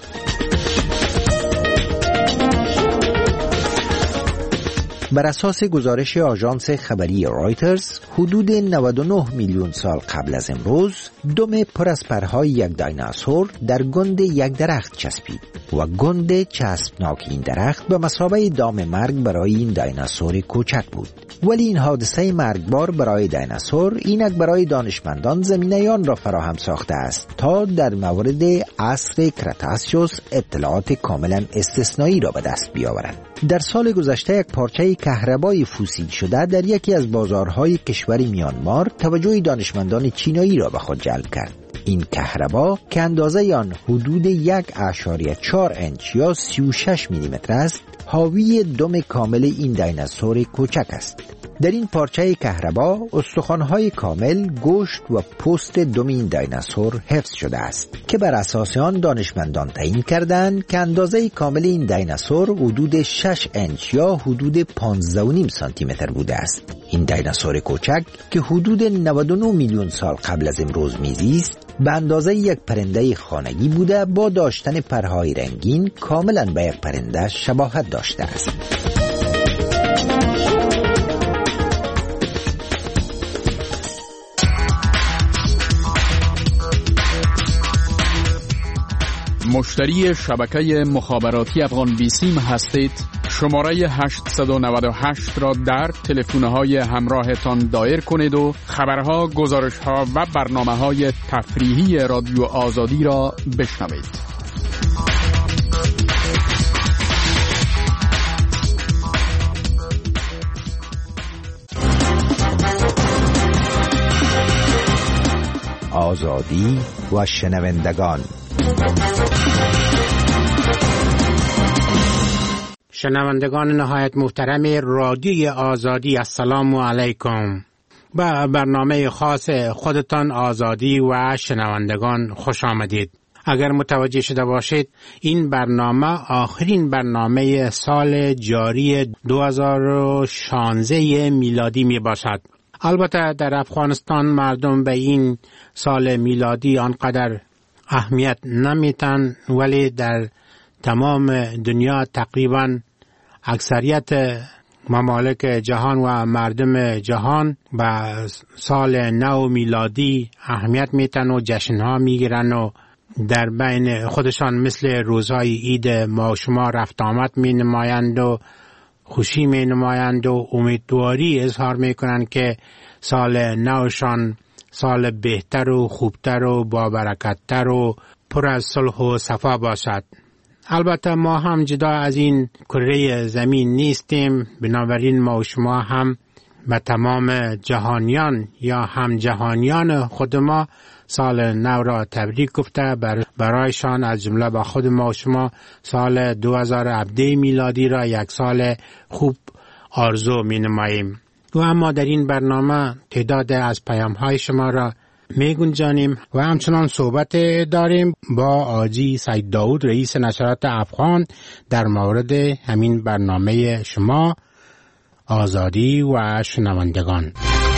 بر اساس گزارش آژانس خبری رایترز، حدود نود و نه میلیون سال قبل از امروز، دم پر از پرهای یک دایناسور در گند یک درخت چسبید و گند چسبناک این درخت به مثابه دام مرگ برای این دایناسور کوچک بود. ولی این حادثه مرگبار برای دایناسور اینک برای دانشمندان زمینه آن را فراهم ساخته است تا در مورد عصر کرتاسیوس اطلاعات کاملا استثنایی را به دست بیاورند. در سال گذشته یک پارچه کهربای فوسیل شده در یکی از بازارهای کشور میانمار توجه دانشمندان چینایی را به خود جلب کرد. این کهربا که اندازه آن حدود یک اشاریه چهار انچ یا سی و شش میلی متر است، حاوی دم کامل این دایناسور کوچک است. در این پارچه کهربا استخوان‌های کامل، گوشت و پوست دم این دایناسور حفظ شده است که بر اساس آن دانشمندان تعیین کردند که اندازه کامل این دایناسور حدود شش انچ یا حدود پانزده و نیم سانتی متر بوده است. این دایناسور کوچک که حدود نود و نه میلیون سال قبل از امروز میزیست، به اندازه یک پرنده خانگی بوده، با داشتن پرهای رنگین کاملا به یک پرنده شباهت داشته است.
مشتری شبکه مخابراتی افغان بیسیم هستید؟ شماره هشت نه هشت را در تلفن‌های همراهتان دایر کنید و خبرها، گزارش‌ها و برنامه‌های تفریحی رادیو آزادی را بشنوید.
آزادی و شنوندگان.
شنوندگان نهایت محترم رادیوی آزادی، السلام علیکم. با برنامه خاص خودتان آزادی و شنوندگان خوش آمدید. اگر متوجه شده باشید این برنامه آخرین برنامه سال جاری دو هزار و شانزده میلادی می باشد. البته در افغانستان مردم به این سال میلادی آنقدر اهمیت نمیتن، ولی در تمام دنیا تقریبا اکثریت ممالک جهان و مردم جهان به سال نو میلادی اهمیت میتن و جشنها میگیرن و در بین خودشان مثل روزهای عید ما و شما رفت آمد می نمایند و خوشی می نمایند و امیدواری اظهار می کنند که سال نوشان سال بهتر و خوبتر و با برکتتر و پر از صلح و صفا باشد. البته ما هم جدا از این کره زمین نیستیم، بنابراین ما و شما هم به تمام جهانیان یا هم جهانیان خود ما سال نو را تبریک گفته برایشان از جمله با خود ما و شما سال دو هزار و هفده میلادی را یک سال خوب آرزو می نماییم. و اما در این برنامه تعداد از پیام های شما را می گنجانیم و همچنان صحبت داریم با آجی سید داود رئیس نشرات افغان در مورد همین برنامه شما آزادی و شنوندگان.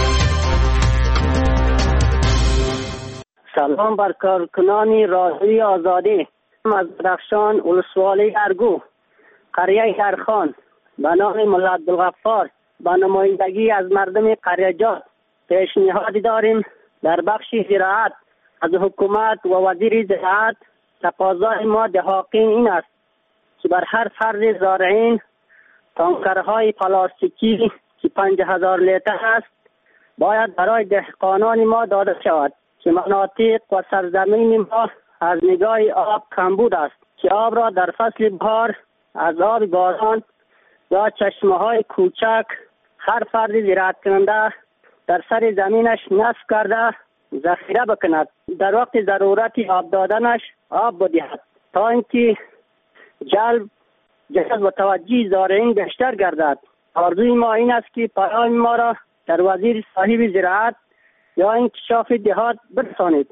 سلام بر کارکنان رادیوی آزادی. از بدخشان ولسوالی ارگو قریه هرخان به نام ملا عبدالغفار به نمایندگی از مردم قریه جات پیشنهادی داریم در بخش زراعت از حکومت و وزیر زراعت. تقاضای ما دهاقین این است که بر هر فرد زارعین تانکرهای پلاستیکی که پنج هزار لیتر است باید برای دهقانان ما داده شود که مناطق و سرزمین ما از نگاه آب کمبود است که آب را در فصل بهار از آب باران یا چشمه های کوچک هر فرد زراعت کننده در سر زمینش نصب کرده ذخیره بکند، در وقت ضرورت آب دادنش آب بدهد تا اینکه جلب جذب و توجه زارعین بیشتر گردد. آرزوی ما این است که پیام ما را در وزیر صاحب زراعت یا انکشاف دهات برسانید.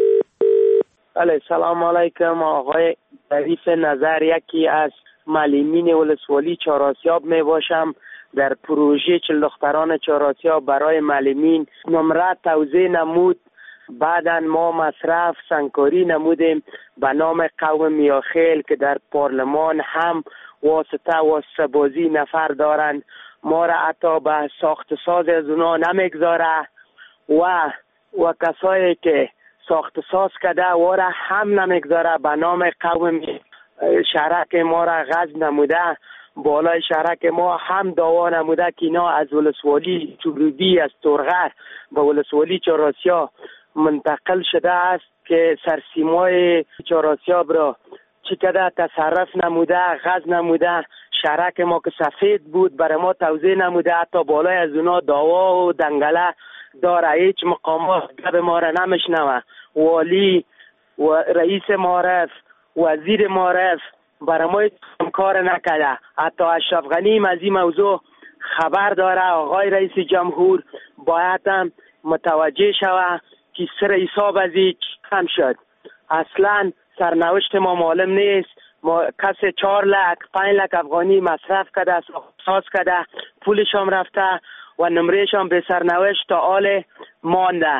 بله، سلام علیکم. آقای ظریف نظر یکی از معلمین ولسوالی چهارآسیاب می باشم. در پروژه چل دختران چهارآسیاب برای معلمین نمره توزیع نمود. بعدا ما مصرف سنگکاری نمودیم به نام قوم میاخیل که در پارلمان هم واسطه واسطه بازی نفر دارند. ما را حتی به ساخت ساز از اونا نمیگذاره و و کسایی که ساخت ساز کده و را هم نمیگذاره به نام قوم شهرک ما را غصب نموده. بالای شهرک ما هم دعوا نموده که اینا از ولسوالی چورودی از تورغر به ولسوالی چهارآسیاب منتقل شده است که سرسیمای چهارآسیاب را چی کده تصرف نموده، غصب نموده. شهرک ما که سفید بود برای ما توزیع نموده، حتی بالای از اونا دعوا و دنگله داره. هیچ مقامات گپ ما را نمیشنوه. والی و رئیس معارف، وزیر معارف برای ما کار نکرده. حتی اشرف غنی از این موضوع خبر داره آقای رئیس جمهور باید هم متوجه شود که سر حساب از هیچ کم شد. اصلا سرنوشت ما معلوم نیست. ما کسی چهار لک پنج لک افغانی مصرف کرده، ساز کرده، پولش هم رفته و نمرهش هم به سرنوشت تا حال مانده.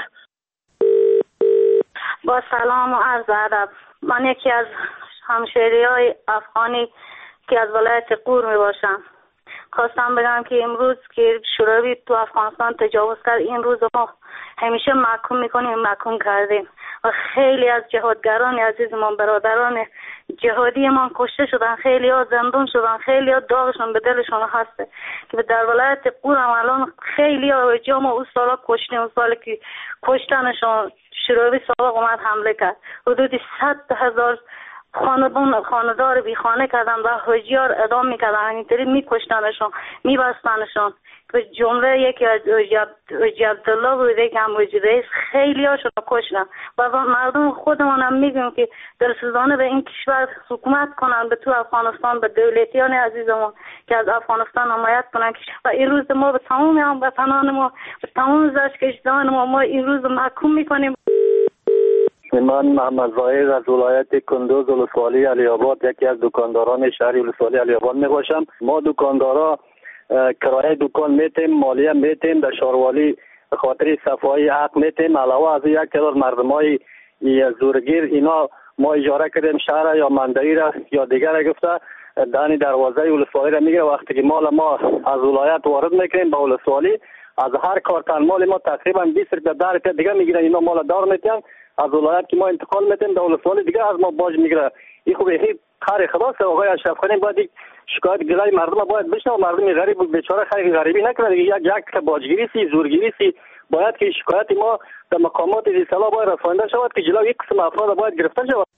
با سلام و عرض ادب، من یکی از همشهری های افغانی که از ولایت قور می باشم. خواستم بگم که امروز که شوروی تو افغانستان تجاوز کرد، این روز ما همیشه محکوم میکنیم، محکوم کردیم و خیلی از جهادگران عزیزمان، برادران جهادی ما کشته شدن، خیلی ها زندان شدن، خیلی ها داغشون به دلشون هسته که در ولایت قور هم الان خیلی ها جا ما اون سالا کشتیم. اون سالا که کشتنشون شوروی سابق اومد حمله کرد، حدودی صد هزار خاندان خاندار بی خانه کردن و حجیار اعدام میکردن، اینطوری میکشتنشون، میبستنشون. به جمله یکی از حجی عبدالله بوده که هم حجی رئیس، خیلی هاشون کشتن و مردم خودمون هم میگیم که دلسوزانه به این کشور حکومت کنن، به تو افغانستان، به دولتیان عزیزمون که از افغانستان حمایت کنن و این روز ما به تمام هموطنان ما، به تمام زشتکشان ما ما این روز محکوم میکنیم.
من محمد زاهد از ولایت کندوز ولسوالی علی آباد، یکی از دکانداران شهری ولسوالی علی آباد می باشم. ما دکاندارا کرایه دکان میتیم، مالیه میتیم، در شهروالی خاطر صفایی حق میتیم. علاوه از یک تعداد مردمای زورگیر اینا ما اجاره کردیم شهر یا مندری را یا دیگر گفته دانی دروازه ولسوالی را میگیره. وقتی که مال ما از ولایت وارد میکنیم به ولسوالی، از هر کارتن مال ما تقریبا بیست روپیه ده روپیه دیگه میگیرن. اینا مال دار میتن از ولایت که ما انتقال میتیم به ولسوالی دیگه از ما باج میگیره. این خوبه هی کار خلاص. آقای اشرف خانی باید شکایت گلای مردم باید بشنوه. مردم غریب بود بیچاره خیلی غریبی نکنه. یک یک باجگیری سی زورگیری سی باید که شکایت ما در مقامات اصلاح باید رسانده شود که جلوی یک قسم افراد باید گرفته شود.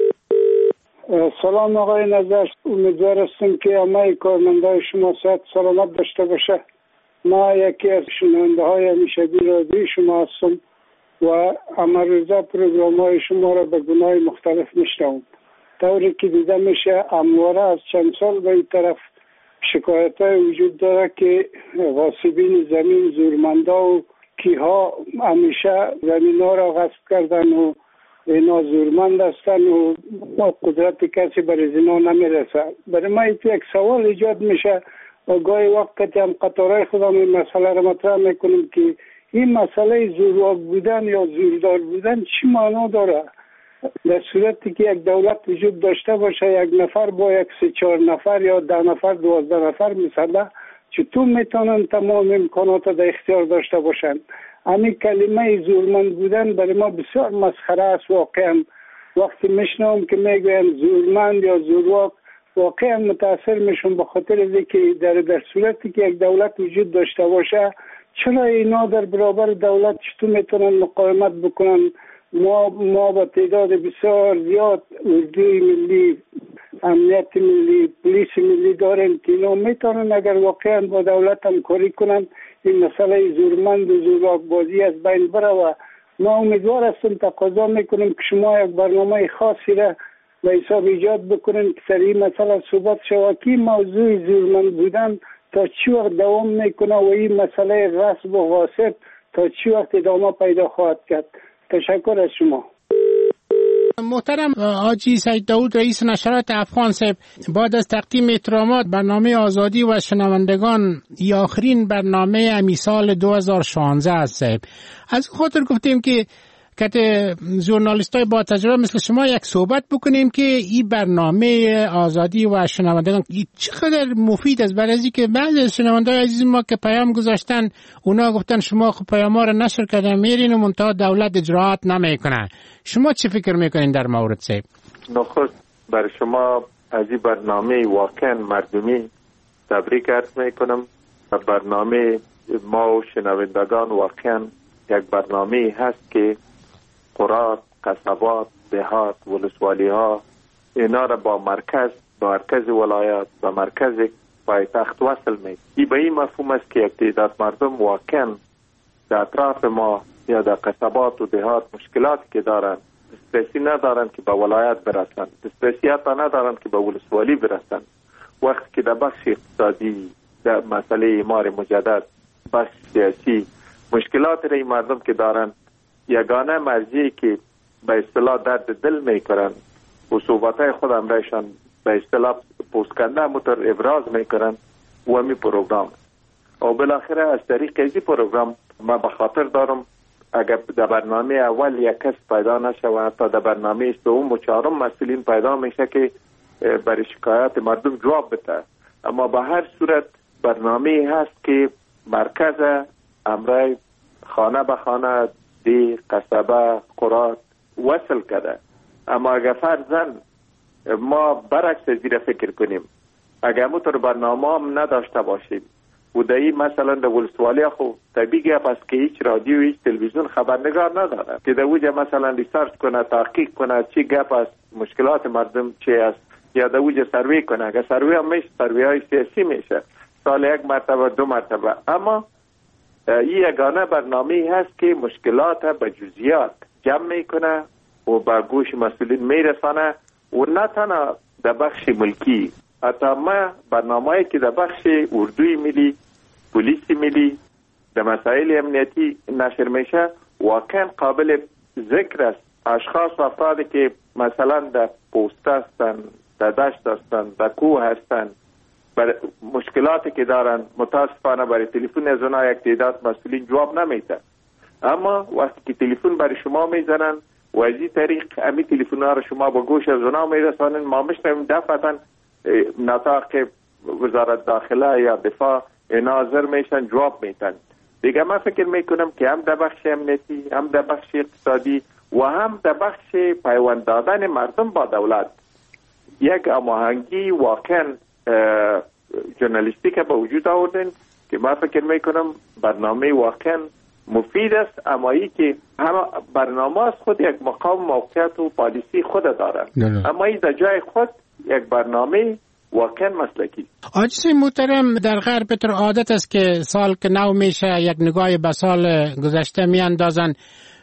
سلام آقای نظر، امیدوار هستم که همه کارمندای شما صحت سلامت داشته باشه. ما یکی از شنونده های همیشگی رادیوی شما هستم و امروزه پروگرام های شما را به گناه مختلف میشنوم. طوری که دیده میشه همواره از چند سال به این طرف شکایت های وجود داره که غاصبین زمین، زورمندا و کیها همیشه زمین ها را غصب کردن و اینا زورمند هستن و قدرت کسی برای زینا نمیرسه. برای ما ایت یک سوال ایجاد میشه و گاهی وقتی هم قطارای خودم این مسئله را مطرح میکنیم که این مسئله زورواک بودن یا زوردار بودن چی معنا داره؟ در صورتی که یک دولت وجود داشته باشه، یک نفر با یک سه چهار نفر یا ده نفر دوازده نفر مثلا چطور میتونن تمام امکانات در اختیار داشته باشن؟ همین کلمه زورمند بودن برای ما بسیار مسخره است. واقعا وقتی میشنوم که میگوین زورمند یا زورواک واقعا متاثر میشم، به خاطر اینکه در در صورتی که یک دولت وجود داشته باشه چرا اینا در برابر دولت چطور میتونن مقاومت بکنن؟ ما ما با تعداد بسیار زیاد اردوی ملی، امنیت ملی، پلیس ملی داریم که اینا میتونن اگر واقعا با دولت همکاری کنن این مسئله زورمند و زورواک بازی از بین بره. و ما امیدوار هستیم، تقاضا میکنیم که شما یک برنامه خاصی را به حساب ایجاد بکنین که سر این مسئله صحبت شود که موضوع زورمند بودن تا چی وقت دوام میکنه و این مسئله غصب و غاصب تا چی وقت ادامه پیدا خواهد کرد. تشکر از شما.
محترم حاجی سید داود رئیس نشرات افغان صاحب، بعد از تقدیم احترامات برنامه آزادی و شنوندگان ای آخرین برنامه امی سال دو هزار و شانزده است صاحب. از خاطر گفتیم که که ژورنالیست های با تجربه مثل شما یک صحبت بکنیم که این برنامه آزادی و شنوندگان چقدر مفید است. برای اینکه بعضی از شنوندگان عزیز ما که پیام گذاشتن اونا گفتن شما خب پیام ها رو نشر کردن میرین و منتها دولت اجراعات نمیکنه. شما چی فکر میکنین در مورد صاحب؟
نخست برای شما از این برنامه واقعا مردمی تبریک عرض میکنم. برنامه ما و شنوندگان واقعا یک برنامه هست که قرات، قصبات، دهات، ولسوالی ها اینا را با مرکز با مرکز ولایات و مرکز پایتخت وصل می. این به این مفهوم است که یک تعداد مردم واقعا در اطراف ما یا در قصبات و دهات مشکلاتی که دارن، دسترسی ندارن که به ولایت برسن، دسترسی حتی ندارن که به ولسوالی برسن. وقتی که در بخش اقتصادی در مسئله اعمار مجدد، بخش سیاسی، مشکلات را این مردم که دارن، یگانه مرجعی که به اصطلاح درد دل میکنن و صحبتهای خود امرایشان به اصطلاح پوست کنده متر ابراز میکنن و همی پروگرام. و بالاخره از طریق ازی پروگرام ما به خاطر دارم اگر در برنامه اول یک کس پیدا نشه و حتی در برنامه سوم و چهارم مسئولین پیدا میشه که برای شکایت مردم جواب بده. اما به هر صورت برنامه هست که مرکز امرای خانه به خانه دی قصبه قرات وصل کرده. اما اگر فرضاً ما برعکس زیر فکر کنیم، اگر مطور برنامه هم نداشته باشیم و دایی مثلا در ولسوالی خو طبیعی پس که هیچ رادیو هیچ تلویزیون خبرنگار نداره که در اوجه مثلا ریسارچ کنه، تحقیق کنه چی گپ است، مشکلات مردم چی است، یا در اوجه سروی کنه. اگر سروی هم میشه، سروی های سیاسی میشه سال یک مرتبه دو مرتبه. اما این یگانه برنامه هست که مشکلات به جزئیات جمع میکنه و به گوش مسئولین میرسانه و نه تنها در بخش ملکی، حتی ما برنامه‌ای که در بخش اردوی ملی، پلیس ملی، در مسائل امنیتی نشر میشه واقعا قابل ذکر است. اشخاص و افرادی که مثلا در پوست هستن، در دشت هستن، در کوه هستن، بر مشکلاتی که دارن متاسفانه برای تلفن از اونها یک تعداد مسئولین جواب نمیده. اما وقتی که تلفن برای شما میزنن و از این طریق امی تلفن ها رو شما با گوش از اونها میرسانن، ما میشنیم دفعتا نطاق وزارت داخله یا دفاع ناظر میشن جواب میتن. دیگه من فکر میکنم که هم در بخش امنیتی، هم در بخش اقتصادی و هم در بخش پیوند دادن مردم با دولت یک هماهنگی واقعا ژورنالیستیک به وجود آوردن که من فکر میکنم برنامه واقعا مفید است. اما ای که همه برنامه از خود یک مقام موقعیت و پالیسی خود دارد، اما این در جای خود یک برنامه واقعا مسلکی.
آجی محترم، در غرب به طور عادت است که سال که نو میشه یک نگاه به سال گذشته میاندازن.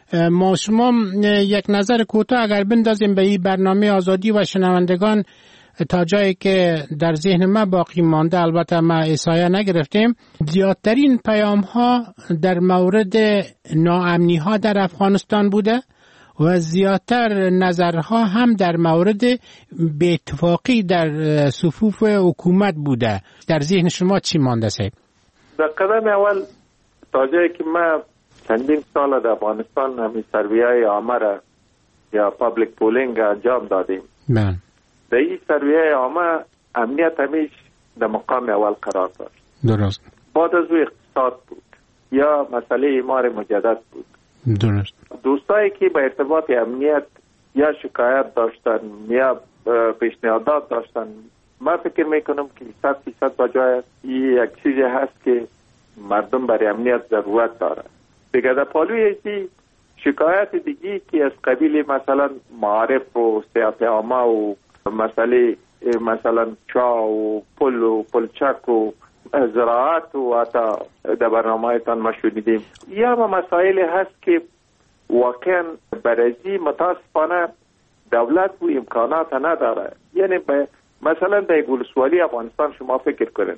ما شما یک نظر کوتاه اگر بندازیم به این برنامه آزادی و شنوندگان تا جایی که در ذهن ما باقی مانده، البته ما احصایه نگرفتیم، زیادترین پیام ها در مورد ناامنی ها در افغانستان بوده و زیادتر نظرها هم در مورد بی اتفاقی در صفوف حکومت بوده. در ذهن شما چی مانده سه؟
در قدم اول تا جایی که ما چندین سال در افغانستان همین سرویای عامه یا پابلیک پولینگ انجام دادیم.
من
در این سرویای عامه امنیت همیش در مقام اول قرار داشت.
درست.
بعد از او اقتصاد بود یا مسئله اعمار مجدد بود.
درست.
دوستایی که به ارتباط امنیت یا شکایت داشتن یا پیشنهادات داشتن، من فکر میکنم که صد فیصد بجای این یک چیزی هست که مردم برای امنیت ضرورت داره. دیگه در پالوی ایسی شکایت دیگی که از قبیل مثلا معارف و سیاحت عامه و مسئله مثلا چا و پل و پلچک و زراعت و حتی در برنامه تان ما شنیدیم، یا ما مسائل هست که واقعا برازی متاسفانه دولت و امکانات نداره. یعنی مثلا در ولسوالی افغانستان شما فکر کنین،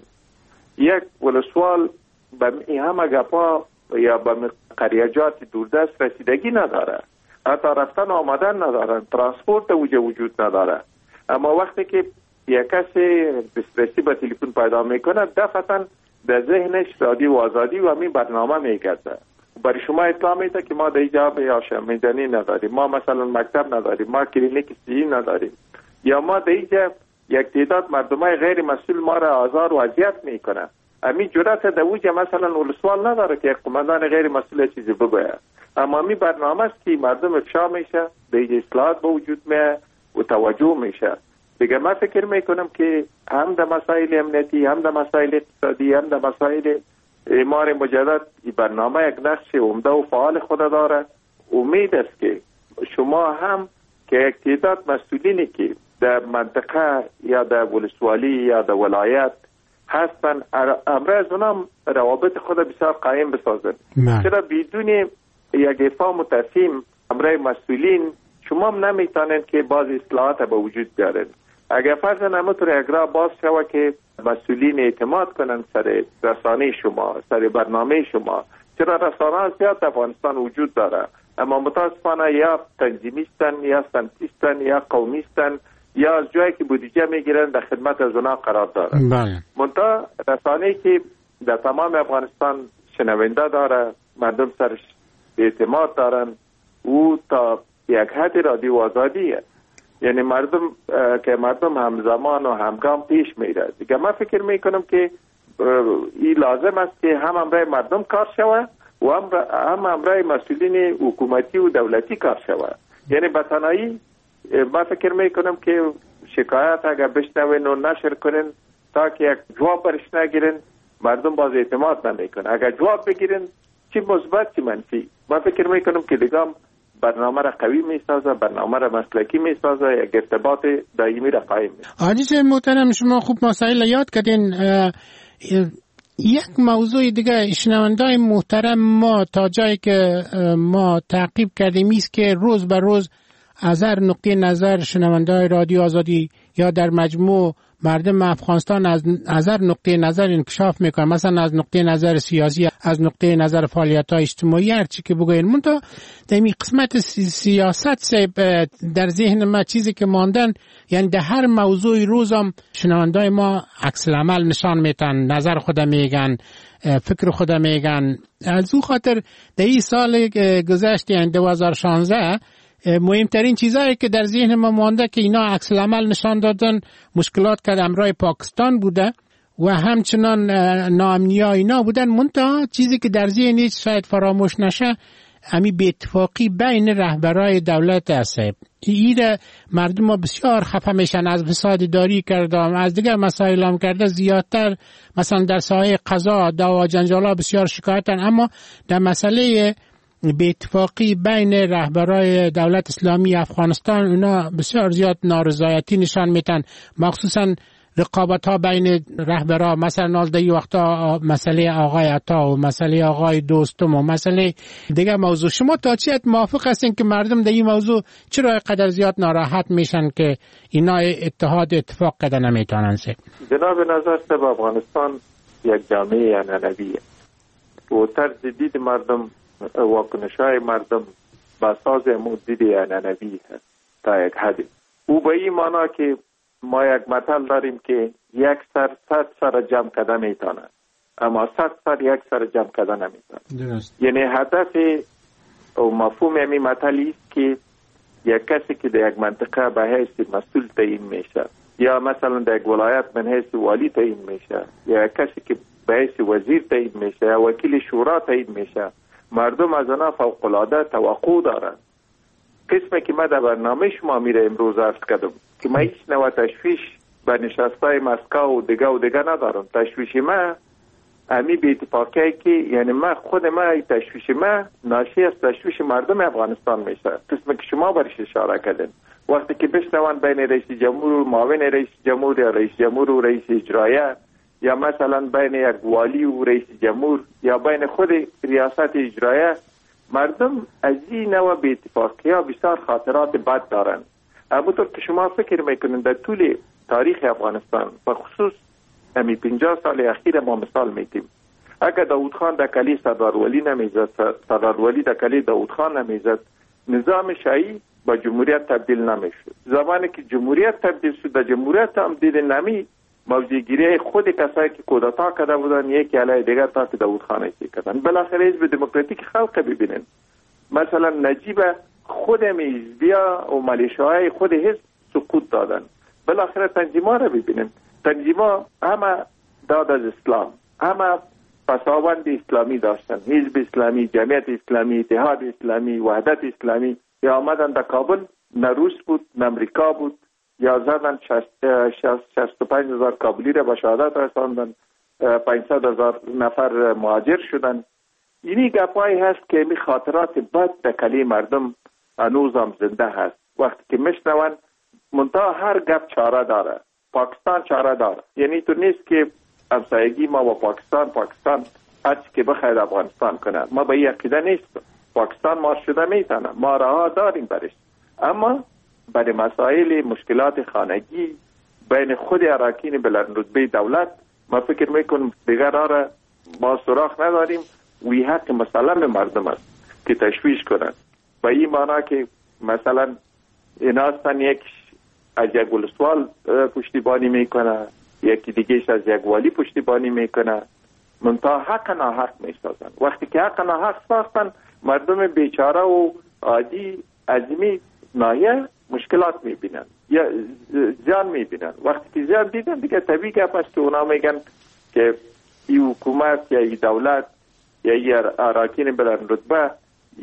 یک ولسوال به این همه گپا یا به قریجات دوردست رسیدگی نداره، حتی رفتن آمدن ندارن، ترانسپورت وجود نداره. اما وقتی که یک کسی دسترسی به تلفن پیدا میکنه، دفعتا در ذهنش رادیو آزادی و همین برنامه میگرده. برای شما اطلاع میده که ما در اینجا به آشامیدنی نداریم، ما مثلا مکتب نداریم، ما کلینیک صحی نداریم، یا ما در اینجا یک تعداد مردمای غیر مسئول ما را آزار و اذیت میکنه. همین جرأت در اوجه مثلا ولسوال نداره که یک قماندان غیر مسئول چیزی بگوید. اما همین برنامه است که مردم افشا میشه، در اینجا اصلاحات به وجود میه و توجه میشه. دیگه من فکر میکنم که هم در مسائل امنیتی، هم در مسائل اقتصادی، هم در مسائل اعمار مجدد این برنامه یک نقش عمده و فعال خود داره. امید است که شما هم که یک تعداد مسئولینی که در منطقه یا در ولسوالی یا در ولایت هستن، امروز اونم روابط خود بسیار قایم بسازن. چرا بدون یک افهام و تفهیم امروز مسئولین شما هم نمیتونن که باز اصلاحات به وجود بیارن. اگر فرض نموتر یک راه باز شود که مسئولین اعتماد کنن سر رسانه شما، سر برنامه شما، چرا رسانه زیاد در افغانستان وجود داره اما متاسفانه یا تنظیمیستن یا سمتیستن یا قومیستن یا از جایی که بودجه میگیرن در خدمت از اونا قرار دارن.
بله.
منتها رسانه‌ای که در تمام افغانستان شنونده داره، مردم سرش اعتماد دارن، او تا یک حد رادیو آزادیه. یعنی مردم که مردم همزمان و همگام پیش میره. دیگه من فکر میکنم که این لازم است که هم امرای مردم کار شود و هم امرای مسئولین حکومتی و دولتی کار شود. یعنی به تنهایی من فکر میکنم که شکایت اگر بشنوین و نشر کنین تا که یک جواب برش نگیرن مردم باز اعتماد نمیکنه. اگر جواب بگیرن چی مثبت چی منفی، من فکر میکنم که دیگه برنامه را قوی میسازه، برنامه را مسلکی میسازه، یک ارتباط دائمی را قایم میسازه.
عزیز محترم شما خوب مسائل یاد کردین. یک موضوع دیگه شنوندای محترم ما تا جایی که ما تعقیب کردیم است که روز به روز از هر نقطه نظر شنوندای رادیو آزادی یا در مجموع مردم افغانستان از از هر نقطه نظر انکشاف میکنه، مثلا از نقطه نظر سیاسی، از نقطه نظر فعالیت‌های اجتماعی، هر چی که بگوین. منتها در این قسمت سیاست در ذهن ما چیزی که ماندن، یعنی در هر موضوع روزم شنوندای ما عکس العمل نشان میتن، نظر خود میگن، فکر خود میگن. از او خاطر در این سال گذشته یعنی دو هزار و شانزده مهمترین چیزایی که در ذهن ما مانده که اینا عکس العمل نشان دادن مشکلات که امرای پاکستان بوده و همچنان ناامنی‌ها اینا بودن. منتها چیزی که در ذهن شاید فراموش نشه همین بی اتفاقی بین رهبرای دولت است. ایره مردم ها بسیار خفه میشن، از فساد اداری کرده، از دیگر مسائل هم کرده زیادتر، مثلا در ساحه قضا دعوا جنجالا بسیار شکایتن، اما در مسئله به اتفاقی بین رهبرای دولت اسلامی افغانستان اونا بسیار زیاد نارضایتی نشان میتن، مخصوصا رقابت ها بین رهبرها، مثلا در این وقتا مسئله آقای عطا و مسئله آقای دوستم و مسئله دیگه موضوع. شما تا چی موافق هستین که مردم در این موضوع چرا قدر زیاد ناراحت میشن که اینا اتحاد اتفاق قدر نمیتونن؟
جناب نظر سب افغانستان یک جامعه عنعنویه و طرز دید مردم واکنش‌های مردم به اساس دید عنعنوی هست تا یک حدی. او به این معنا که ما یک مثل داریم که یک سر صد سر جمع کده میتونه اما صد سر یک سر جمع کده نمیتونه. یعنی هدف و مفهوم همین مثلی است که یک کسی که در یک منطقه به حیث مسئول تعیین میشه یا مثلا در یک ولایت به حیث والی تعیین میشه یا یک کسی که به حیث وزیر تعیین میشه یا وکیل شورا تعیین میشه، مردم از آنها فوق‌العاده توقع دارند. قسمی که من در برنامه شما میره امروز عرض کردم که من هیچ نوع تشویش به نشستای مسکو و دیگه و دیگه ندارم. تشویش من امی به اتفاقی که یعنی من خود من تشویش من ناشی از تشویش مردم افغانستان میشه. قسمی که شما برش اشاره کردن وقتی که بشنوان بین رئیس جمهور و معاون رئیس جمهور یا رئیس جمهور و رئیس اجرایه یا مثلا بین یک والی و رئیس جمهور یا بین خود ریاست اجرایه، مردم از این نوع به اتفاقی ها بسیار خاطرات بد دارند. همونطور که شما فکر میکنید در طول تاریخ افغانستان به خصوص همی پنجاه سال اخیر ما مثال میتیم، اگر داود خان در کلی سردار ولی نمیزد، سردار ولی در کلی داود خان نمیزد، نظام شاهی با جمهوریت تبدیل نمیشد. زمانی که جمهوریت تبدیل شد در جمهوریت هم دید نمی موضوعگیری خود کسایی که کودتا کرده بودن یکی علیه دیگر تا که داود خان ایسی کردن. بالاخره حزب دموکراتیک خلق ببینن، مثلا نجیب خود حزبیا و ملیشه‌های خود حزب سقوط دادن. بالاخره تنظیم‌ها را ببینن، تنظیم‌ها همه داد از اسلام، همه پساوند اسلامی داشتن، حزب اسلامی، جمعیت اسلامی، اتحاد اسلامی، وحدت اسلامی. یا آمدن در کابل نه روس بود نه امریکا بود، یا زدن شصت و پنج هزار کابلی را به شهادت رساندن، پانصد هزار نفر مهاجر شدن. اینی گپایی هست که می خاطرات بد در کلی مردم هنوز هم زنده هست. وقتی که میشنون منتها هر گپ چاره داره، پاکستان چاره داره. یعنی تو نیست که همسایگی ما با پاکستان پاکستان هرچی که بخواید افغانستان کنه. ما به این عقیده نیست. پاکستان ما شده میتونه، ما راه داریم برش، اما برای مسائل مشکلات خانگی بین خود اراکین بلند رتبه دولت، ما فکر میکنم دیگر را ما سراغ نداریم. وی حق مسلم مردم است که تشویش کنند. با این معنا که مثلا ایناستان یک از یک ولسوال پشتیبانی میکنه، یکی دیگهش از یک والی پشتیبانی میکنه، منتها حق ناحق میسازن. وقتی که حق ناحق ساختن، مردم بیچاره و عادی عظیمی نایه مشکلات میبینن یا زیان میبینن. وقتی که زیان دیدن دیگه طبیعی گپ است که اونا میگن که این حکومت یا این دولت یا این اراکین بلند رتبه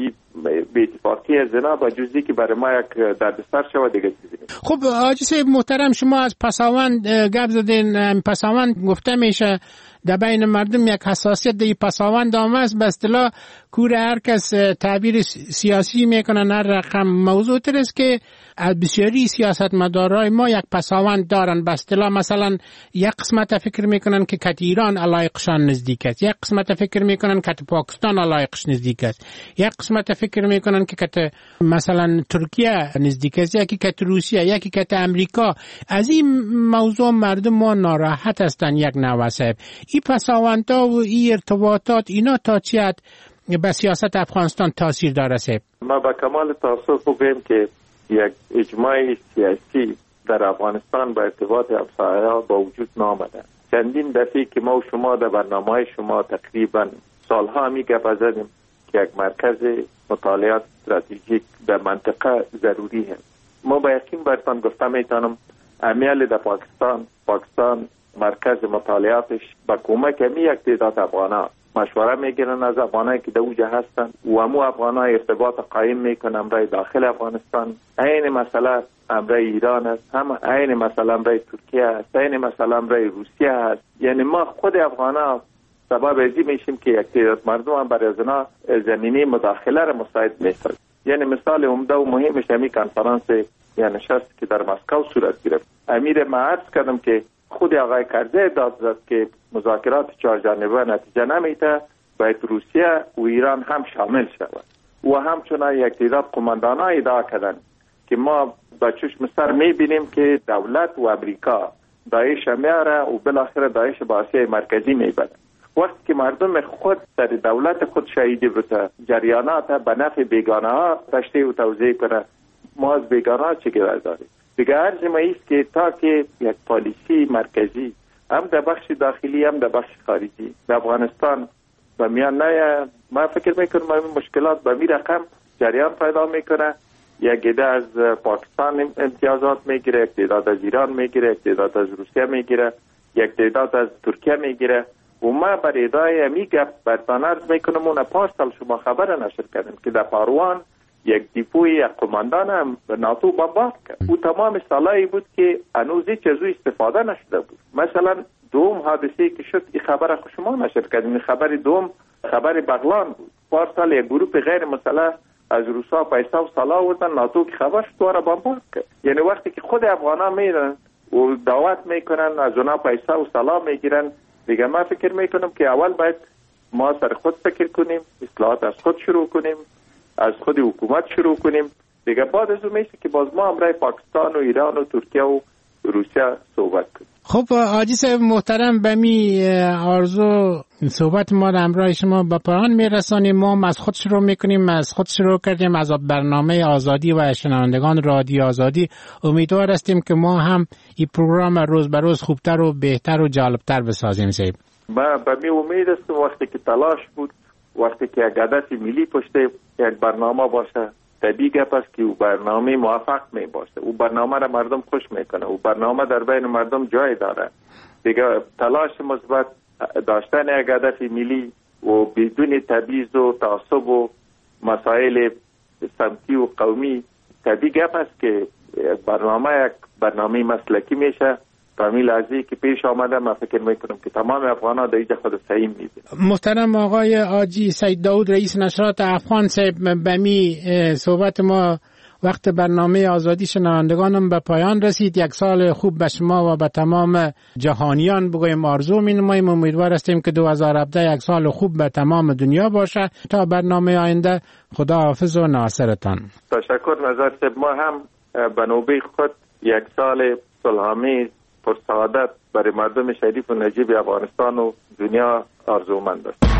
به اتفاقی زنا با جزئی که برای ما یک دردسر شود دیگه چیزی نیست.
خب حاجی صاحب محترم، شما از پساوند گپ زدین. پساوند گفته میشه در بین مردم یک حساسیت در پساوند آمده است. به اصطلاح کور هر کس تعبیر سیاسی میکنن هر رقم. موضوع تر است که بسیاری سیاستمدارای ما یک پساوند دارن. به اصطلاح مثلا یک قسمت فکر میکنن که کت ایران علایقشان نزدیک است، یک قسمت فکر میکنن که پاکستان علایقش نزدیک است، یک قسمت فکر میکنن که کت مثلا ترکیه نزدیک است، یکی کت روسیه، یکی کت امریکا. از این موضوع مردم ما ناراحت هستن. یک نوع صاحب این پساوندها و این ارتباطات اینا تا چی حد به سیاست افغانستان تاثیر داره صاحب؟
ما با کمال تاسف بگویم که یک اجماع سیاسی در افغانستان با ارتباط همسایه‌ها با وجود نامده. چندین دفعه که ما و شما در برنامه شما تقریبا سالها می گپ زدیم که یک مرکز مطالعات استراتژیک در منطقه ضروری است. ما با یقین برتان گفته میتونم امیال در پاکستان پاکستان مرکز مطالعاتش با کمک همی یک تعداد افغانا مشوره میگیرن از افغانایی که در اوجه هستن و همو افغانا ارتباط قایم میکنن امرای داخل افغانستان. این مسئله امرای ایران است، هم این مسئله امرای ترکیه است، این مسئله امرای روسیه است. یعنی ما خود افغانا سبب ازی میشیم که یک تعداد مردم هم برای ازنا زمینی مداخله را مساعد میسازن. یعنی مثال عمده و مهمش همی کنفرانس یا نشست که در مسکو صورت گرفت. امیر ما عرض کردم که خود آقای کرزی داد زد که مذاکرات چهار جانبه نتیجه نمیده، باید روسیه و ایران هم شامل شود. و همچنان یک تعداد قماندان ها ادعا کردن که ما با چشم سر میبینیم که دولت و امریکا داعش میاره و بالاخره داعش با آسیای مرکزی میبره. وقتی که مردم خود در دولت خود شهیدی بوده، جریانات به نفع بیگانه ها تشریح و توضیح کنه، ما از بیگانه ها چه گذر داریم؟ دیگه عرض ما ایست که تا که یک پالیسی مرکزی هم در بخش داخلی هم در بخش خارجی در افغانستان به میان نه، ما فکر میکنم این مشکلات به می رقم جریان پیدا میکنه. یک عده از پاکستان امتیازات میگیره، یک تعداد از ایران میگیره، یک تعداد از روسیه میگیره، یک تعداد از ترکیه میگیره. و ما بر ادای میگه برتان عرض میکنم اون پارسال شما خبر نشر کردیم که در پاروان یک دیپوی یک قماندان هم ناتو بمبارد کرد. او تمام سالایی بود که هنوز هیچ از او استفاده نشده بود. مثلا دوم حادثه که شد این خبر خود شما نشر کردیم. این خبر دوم خبر بغلان بود. پارسال یک گروپ غیر مسلح از روسا پیسا و سلا آوردن، ناتو که خبر شد دوباره بمبارد کرد. یعنی وقتی که خود افغانا میرن و دعوت میکنن از اونا پیسا و سلا میگیرن، دیگه من فکر میکنم که اول باید ما سر خود فکر کنیم، اصلاحات از خود شروع کنیم، از خود حکومت شروع کنیم. دیگه بعد از اون میشه که باز ما امرای پاکستان و ایران و ترکیه و روسیه صحبت کنیم.
خب حاجی صاحب محترم، به می آرزو صحبت ما را امرای شما به پایان میرسانیم. ما از خود شروع میکنیم، از خود شروع کردیم، از برنامه آزادی و شنوندگان رادیو آزادی. امیدوار هستیم که ما هم این پروگرام روز به روز خوبتر و بهتر و جالبتر بسازیم. صاحب
ما به می امید هستم وقتی که تلاش بود، وقتی که یک هدف ملی پشت یک برنامه باشه، طبیعی گپ است که او برنامه موفق می باشه. او برنامه را مردم خوش میکنه، او برنامه در بین مردم جای داره. دیگه تلاش مثبت داشتن یک هدف ملی و بدون تبعیض و تعصب و مسائل سمتی و قومی، طبیعی گپ است که برنامه یک برنامه مسلکی میشه. فهمی لحظه‌ای که پیش آمده من فکر میکنم که تمام افغان‌ها در اینجا خود سعیم میبینن.
محترم آقای حاجی سید داود رئیس نشرات افغان صاحب، به می صحبت ما وقت برنامه آزادی شنوندگانم به پایان رسید. یک سال خوب به شما و به تمام جهانیان بگویم آرزو می‌نماییم. امیدوار هستیم که دو هزار و هفده یک سال خوب به تمام دنیا باشه. تا برنامه آینده خدا حافظ و ناصرتان.
تشکر نظر صاحب. ما هم به نوبه خود یک سال صلح‌آمیز پرسعادت برای مردم شریف و نجیب افغانستان و دنیا آرزومند است.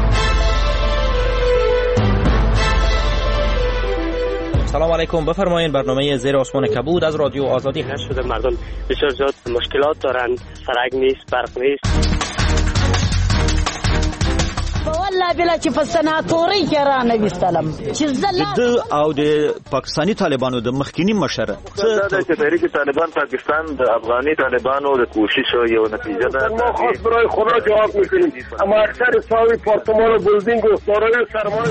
سلام علیکم، بفرمایید. برنامه زیر آسمان کبود از رادیو آزادی هست.
شده مردم بسیار زیاد مشکلات دارند، سرک نیست، برق نیست.
والله بلا چې په سناتوري کې را نه وستلم چې زله
او د پاکستانی طالبانو د مخکینی مشره
څه د تحریک طالبان پاکستان د افغاني طالبانو د کوشش یو نتیجه ده.
ما خاص برای خدا جواب میکنیم، اما اکثر ساوی پارتمان و بلدینگ و دارای سرمایه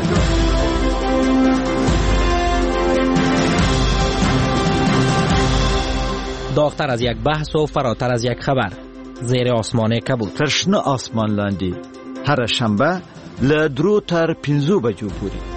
داغتر از یک بحث و فراتر از یک خبر. زیر آسمان کبود.
تشنه آسمان لاندی هر شنبه له درو تر پنځو بجو پورې.